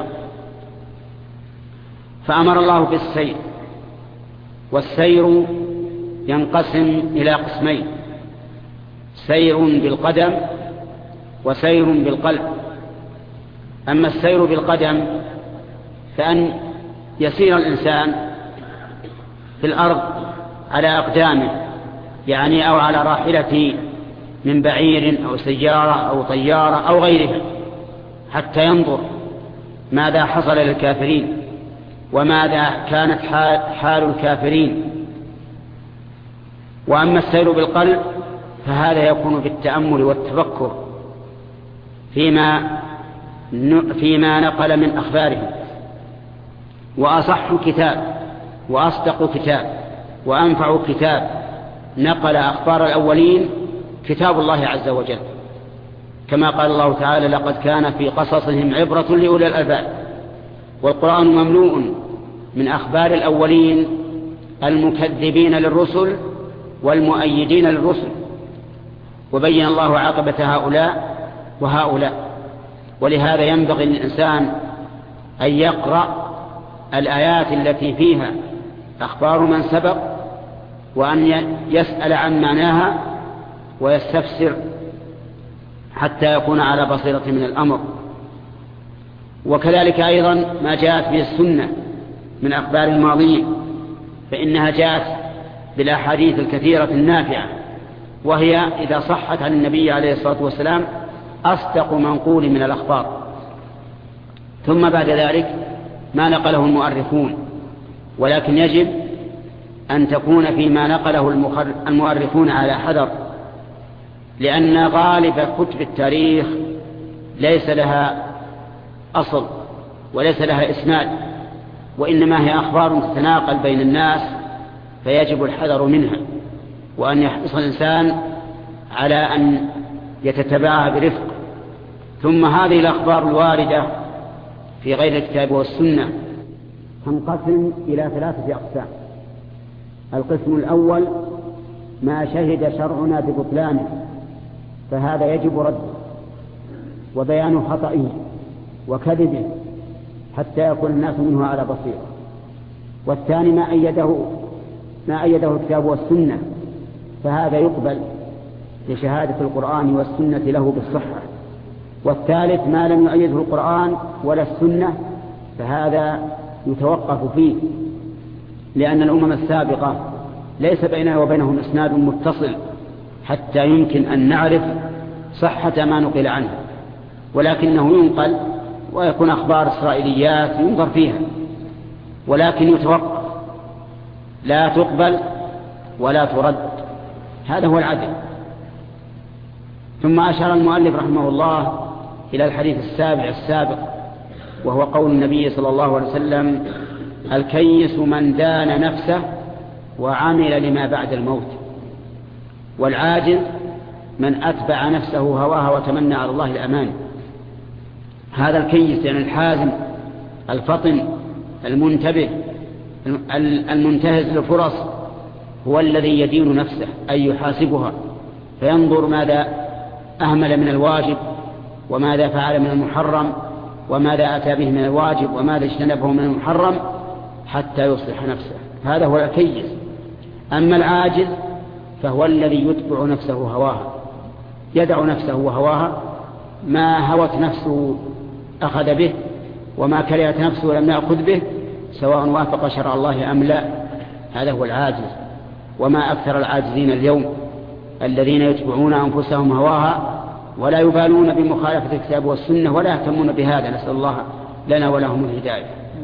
فأمر الله بالسير، والسير ينقسم إلى قسمين: سير بالقدم وسير بالقلب. أما السير بالقدم فأن يسير الإنسان في الأرض على أقدامه، يعني أو على راحلة من بعير أو سيارة أو طيارة أو غيرها، حتى ينظر ماذا حصل للكافرين وماذا كانت حال الكافرين. وأما السير بالقلب فهذا يكون بالتأمل والتفكر فيما نقل من أخبارهم. وأصح كتاب وأصدق كتاب وأنفع كتاب نقل أخبار الأولين كتاب الله عز وجل، كما قال الله تعالى: لقد كان في قصصهم عبرة لأولي الألباب. والقرآن مملوء من أخبار الأولين المكذبين للرسل والمؤيدين للرسل، وبين الله عاقبة هؤلاء وهؤلاء. ولهذا ينبغي للإنسان أن يقرأ الآيات التي فيها أخبار من سبق، وأن يسأل عن معناها ويستفسر حتى يكون على بصيرة من الأمر. وكذلك أيضا ما جاءت به السنة من أخبار الماضيين، فإنها جاءت بالأحاديث الكثيرة النافعة، وهي إذا صحت عن النبي عليه الصلاة والسلام أصدق منقول من الأخبار. ثم بعد ذلك ما نقله المؤرخون، ولكن يجب أن تكون فيما نقله المؤرخون على حذر، لأن غالب كتب التاريخ ليس لها أصل وليس لها إسناد، وإنما هي أخبار تتناقل بين الناس فيجب الحذر منها، وأن يحرص الإنسان على أن يتتبعها برفق. ثم هذه الأخبار الواردة في غير الكتاب والسنة تنقسم إلى 3 أقسام. القسم الأول ما شهد شرعنا ببطلانه، فهذا يجب رده وبيان خطئه وكذبه حتى يكون الناس منه على بصيرة. والثاني ما أيده الكتاب والسنة، فهذا يقبل لشهادة القرآن والسنة له بالصحة. والثالث ما لم يؤيده القرآن ولا السنة، فهذا يتوقف فيه، لأن الأمم السابقة ليس بينها وبينهم إسناد متصل حتى يمكن أن نعرف صحة ما نقل عنه، ولكنه ينقل ويكون أخبار إسرائيليات ينظر فيها، ولكن يتوقف، لا تقبل ولا ترد. هذا هو العدل. ثم أشار المؤلف رحمه الله إلى الحديث السابق، وهو قول النبي صلى الله عليه وسلم: الكيس من دان نفسه وعمل لما بعد الموت، والعاجز من أتبع نفسه هواها وتمنى على الله الأمان. هذا الكيس يعني الحازم الفطن المنتبه المنتهز للفرص هو الذي يدين نفسه، أي يحاسبها فينظر ماذا أهمل من الواجب وماذا فعل من المحرم وماذا أتى به من الواجب وماذا اجتنبه من المحرم حتى يصلح نفسه. هذا هو الكيس. أما العاجز فهو الذي يتبع نفسه هواها، يدع نفسه وهواها، ما هوت نفسه أخذ به وما كرهت نفسه لم يأخذ به، سواء وافق شرع الله أم لا. هذا هو العاجز. وما أكثر العاجزين اليوم الذين يتبعون أنفسهم هواها ولا يبالون بمخالفة الكتاب والسنة ولا يهتمون بهذا، نسأل الله لنا ولهم الهداية.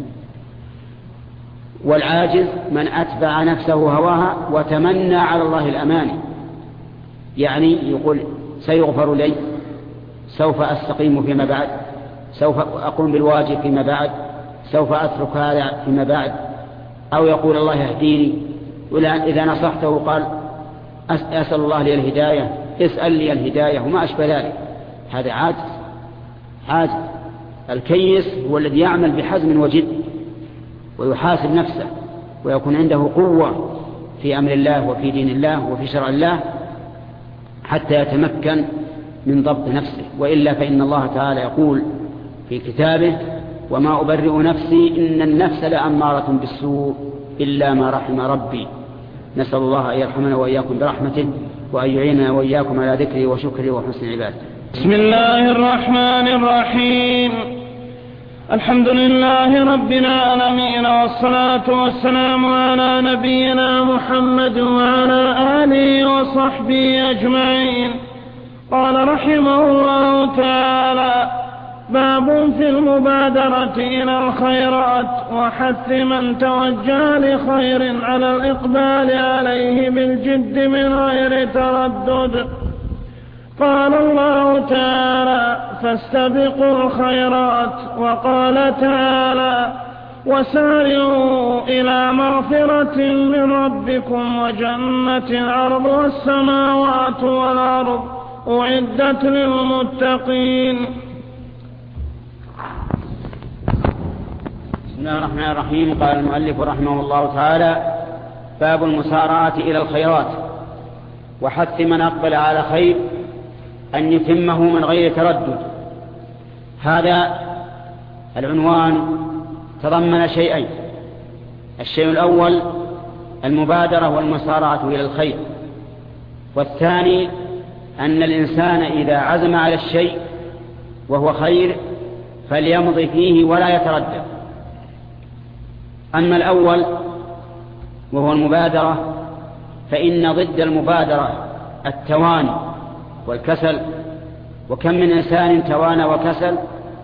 والعاجز من أتبع نفسه هواها وتمنى على الله الأمان، يعني يقول سيغفر لي، سوف أستقيم فيما بعد، سوف أقوم بالواجب فيما بعد، سوف أترك هذا فيما بعد. أو يقول الله يهديني، إذا نصحته قال أسأل الله لي الهداية، اسأل لي الهداية وما أشبه ذلك. هذا عاجز. الكيس هو الذي يعمل بحزم وجد ويحاسب نفسه ويكون عنده قوة في أمر الله وفي دين الله وفي شرع الله حتى يتمكن من ضبط نفسه. وإلا فإن الله تعالى يقول في كتابه: وما أبرئ نفسي إن النفس لأمارة بالسوء إلا ما رحم ربي. نسأل الله أن يرحمنا وإياكم برحمته وأن يعيننا وإياكم على ذكره وشكره وحسن عبادته. بسم الله الرحمن الرحيم. الحمد لله رب العالمين، والصلاة والسلام على نبينا محمد وعلى آله وصحبه أجمعين. قال رحمه الله تعالى: باب في المبادرة إلى الخيرات وحث من توجه لخير على الإقبال عليه بالجد من غير تردد. قال الله تعالى: فاستبقوا الخيرات. وقال تعالى: وسارعوا إلى مغفرة من ربكم وجنة عرضها السماوات والأرض أعدت للمتقين. بسم الله الرحمن الرحيم. قال المؤلف رحمه الله تعالى: باب المسارعة إلى الخيرات وحث من أقبل على خير أن يتمه من غير تردد. هذا العنوان تضمن شيئين: الشيء الأول المبادرة والمسارعة إلى الخير، والثاني أن الإنسان إذا عزم على الشيء وهو خير فليمضي فيه ولا يتردد. أما الأول وهو المبادرة فإن ضد المبادرة التواني والكسل، وكم من إنسان توانى وكسل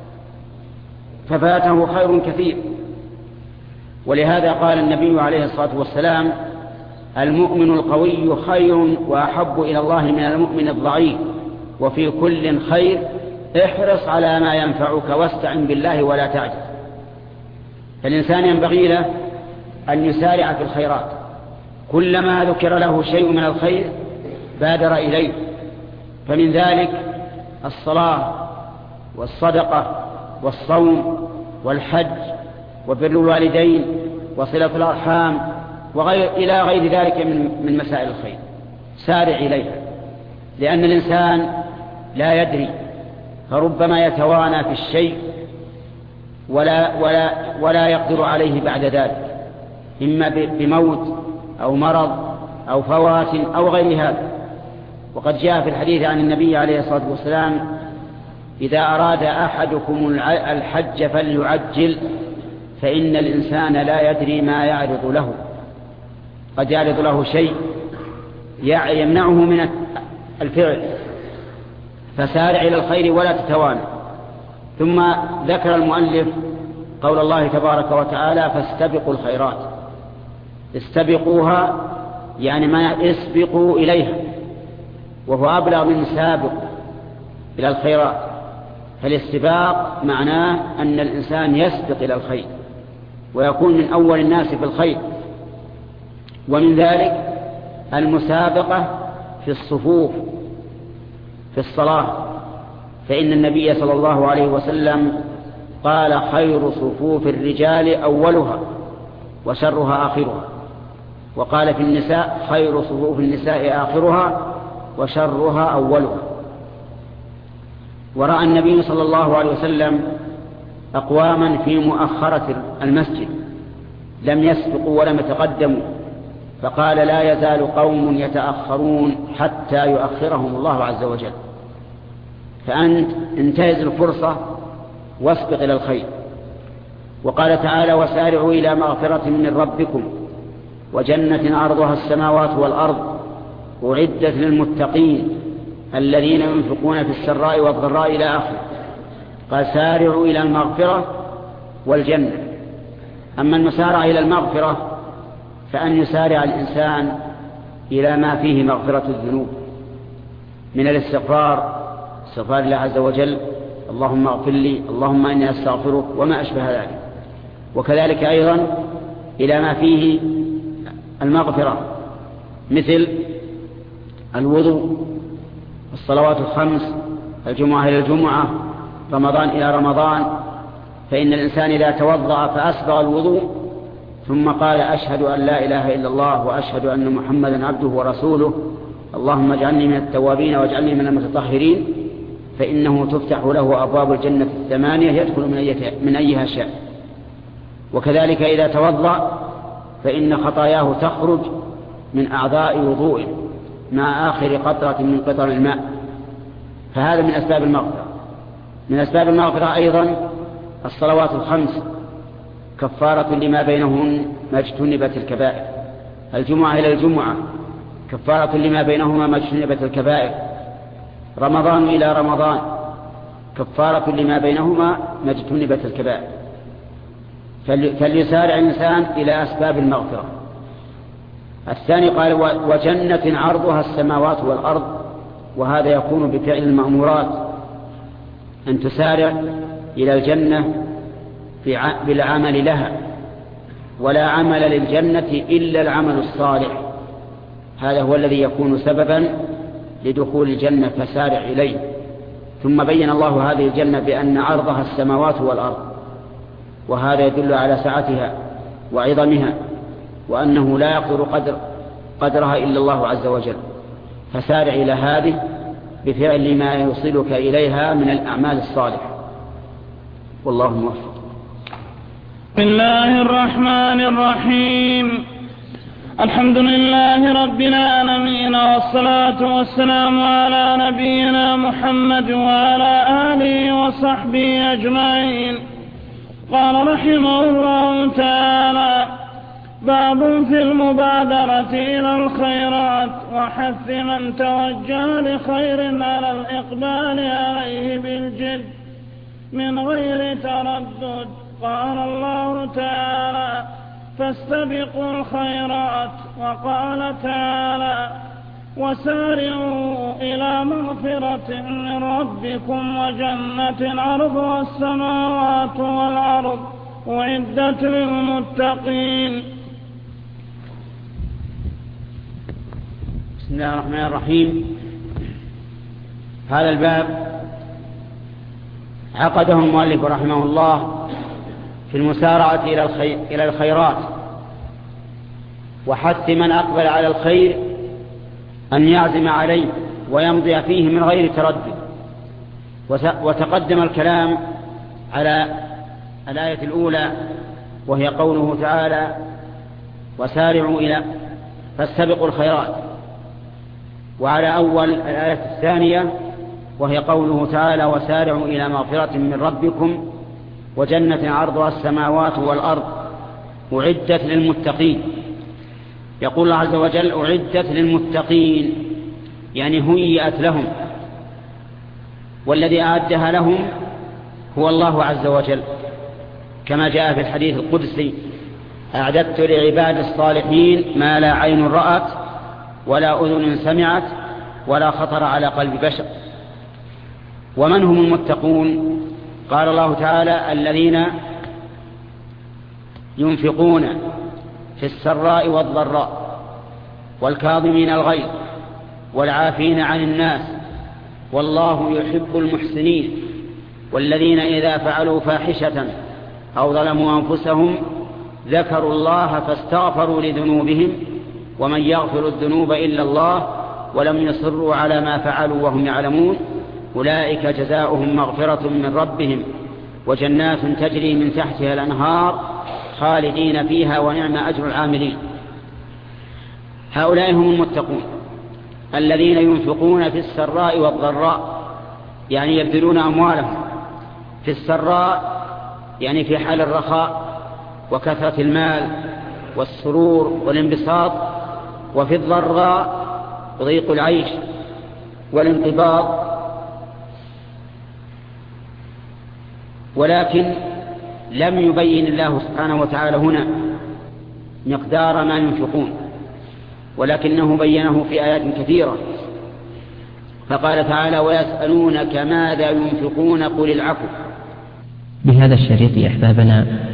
ففاته خير كثير. ولهذا قال النبي عليه الصلاة والسلام: المؤمن القوي خير وأحب إلى الله من المؤمن الضعيف، وفي كل خير احرص على ما ينفعك واستعن بالله ولا تعجز. فالإنسان ينبغي له أن يسارع في الخيرات، كلما ذكر له شيء من الخير بادر إليه، فمن ذلك الصلاة والصدقة والصوم والحج وبر الوالدين وصلة الأرحام إلى غير ذلك من مسائل الخير، سارع إليها، لأن الإنسان لا يدري، فربما يتوانى في الشيء ولا يقدر عليه بعد ذلك، إما بموت أو مرض أو فوات أو غير هذا. وقد جاء في الحديث عن النبي عليه الصلاة والسلام: إذا أراد أحدكم الحج فليعجل، فإن الإنسان لا يدري ما يعرض له، قد يعرض له شيء يمنعه من الفعل، فسارع إلى الخير ولا تتوانى. ثم ذكر المؤلف قول الله تبارك وتعالى: فاستبقوا الخيرات. استبقوها يعني ما اسبقوا إليها، وهو أبلغ من سابق إلى الخيرات. فالاستباق معناه أن الإنسان يسبق إلى الخير ويكون من أول الناس في الخير. ومن ذلك المسابقة في الصفوف في الصلاة، فإن النبي صلى الله عليه وسلم قال: خير صفوف الرجال أولها وشرها آخرها. وقال في النساء: خير صفوف النساء آخرها وشرها أولها. ورأى النبي صلى الله عليه وسلم أقواما في مؤخرة المسجد لم يسبقوا ولم يتقدموا، فقال: لا يزال قوم يتأخرون حتى يؤخرهم الله عز وجل. فأنت انتهز الفرصة واسبق إلى الخير. وقال تعالى: وسارعوا إلى مغفرة من ربكم وجنة عرضها السماوات والأرض أعدت للمتقين الذين ينفقون في السراء والضراء إلى آخره. قال: سارعوا إلى المغفرة والجنة. أما المسارعة إلى المغفرة فأن يسارع الإنسان إلى ما فيه مغفرة الذنوب من الاستغفار، استغفار الله عز وجل: اللهم اغفر لي، اللهم إني أستغفرك، وما أشبه ذلك. وكذلك أيضا إلى ما فيه المغفرة مثل الوضوء، الصلوات الخمس، الجمعة إلى الجمعة، رمضان إلى رمضان. فإن الإنسان إذا توضأ فأسبغ الوضوء ثم قال: أشهد أن لا إله إلا الله وأشهد أن محمدا عبده ورسوله، اللهم اجعلني من التوابين واجعلني من المتطهرين، فإنه تفتح له أبواب الجنة الثمانية يدخل من أيها شاء. وكذلك إذا توضأ فإن خطاياه تخرج من أعضاء وضوءه مع آخر قطرة من قطر الماء. فهذا من أسباب المغفرة. من أسباب المغفرة أيضا الصلوات الخمس كفارة لما بينهن ما اجتنبت الكبائر، الجمعة إلى الجمعة كفارة لما بينهما ما اجتنبت الكبائر، رمضان إلى رمضان كفارة لما بينهما ما اجتنبت الكبائر. فليسارع الإنسان إلى أسباب المغفرة. الثاني قال: وجنة عرضها السماوات والأرض، وهذا يكون بفعل المأمورات، أن تسارع إلى الجنة بالعمل لها، ولا عمل للجنة إلا العمل الصالح، هذا هو الذي يكون سببا لدخول الجنة، فسارع إليه. ثم بين الله هذه الجنة بأن عرضها السماوات والأرض، وهذا يدل على سعتها وعظمها، وأنه لا يقدر قدرها إلا الله عز وجل. فسارع إلى هذه بفعل ما يوصلك إليها من الأعمال الصالحة، والله موفق. بسم الله الرحمن الرحيم. الحمد لله رب العالمين، والصلاة والسلام على نبينا محمد وعلى آله وصحبه أجمعين. قال رحمه الله تعالى: باب في المبادرة إلى الخيرات وحث من توجه لخير على الإقبال عليه بالجد من غير تردد. قال الله تعالى: فاستبقوا الخيرات. وقال تعالى: وسارعوا إلى مغفرة من ربكم وجنة عرضها السماوات والأرض أعدت للمتقين. بسم الله الرحمن الرحيم. هذا الباب عقده المؤلف رحمه الله في المسارعة إلى الخيرات وحث من أقبل على الخير أن يعزم عليه ويمضي فيه من غير تردد. وتقدم الكلام على الآية الأولى وهي قوله تعالى وسارعوا إلى فاستبقوا الخيرات، وعلى أول الآية الثانية وهي قوله تعالى وسارعوا إلى مغفرة من ربكم وجنة عرضها السماوات والأرض أعدت للمتقين. يقول الله عز وجل أعدت للمتقين، يعني هيئت لهم، والذي أعدها لهم هو الله عز وجل، كما جاء في الحديث القدسي أعددت لعباد الصالحين ما لا عين رأت ولا أذن سمعت ولا خطر على قلب بشر. ومن هم المتقون؟ قال الله تعالى الذين ينفقون في السراء والضراء والكاظمين الغيظ والعافين عن الناس والله يحب المحسنين، والذين إذا فعلوا فاحشة أو ظلموا أنفسهم ذكروا الله فاستغفروا لذنوبهم ومن يغفر الذنوب إلا الله ولم يصروا على ما فعلوا وهم يعلمون أولئك جزاؤهم مغفرة من ربهم وجنات تجري من تحتها الأنهار خالدين فيها ونعم أجر العاملين. هؤلاء هم المتقون الذين ينفقون في السراء والضراء، يعني يبذلون أموالهم في السراء يعني في حال الرخاء وكثرة المال والسرور والانبساط، وفي الضراء ضيق العيش والانقباض. ولكن لم يبين الله سبحانه وتعالى هنا مقدار ما ينفقون، ولكنه بينه في آيات كثيرة، فقال تعالى ويسألونك ماذا ينفقون قل العفو. بهذا الشريط أحبابنا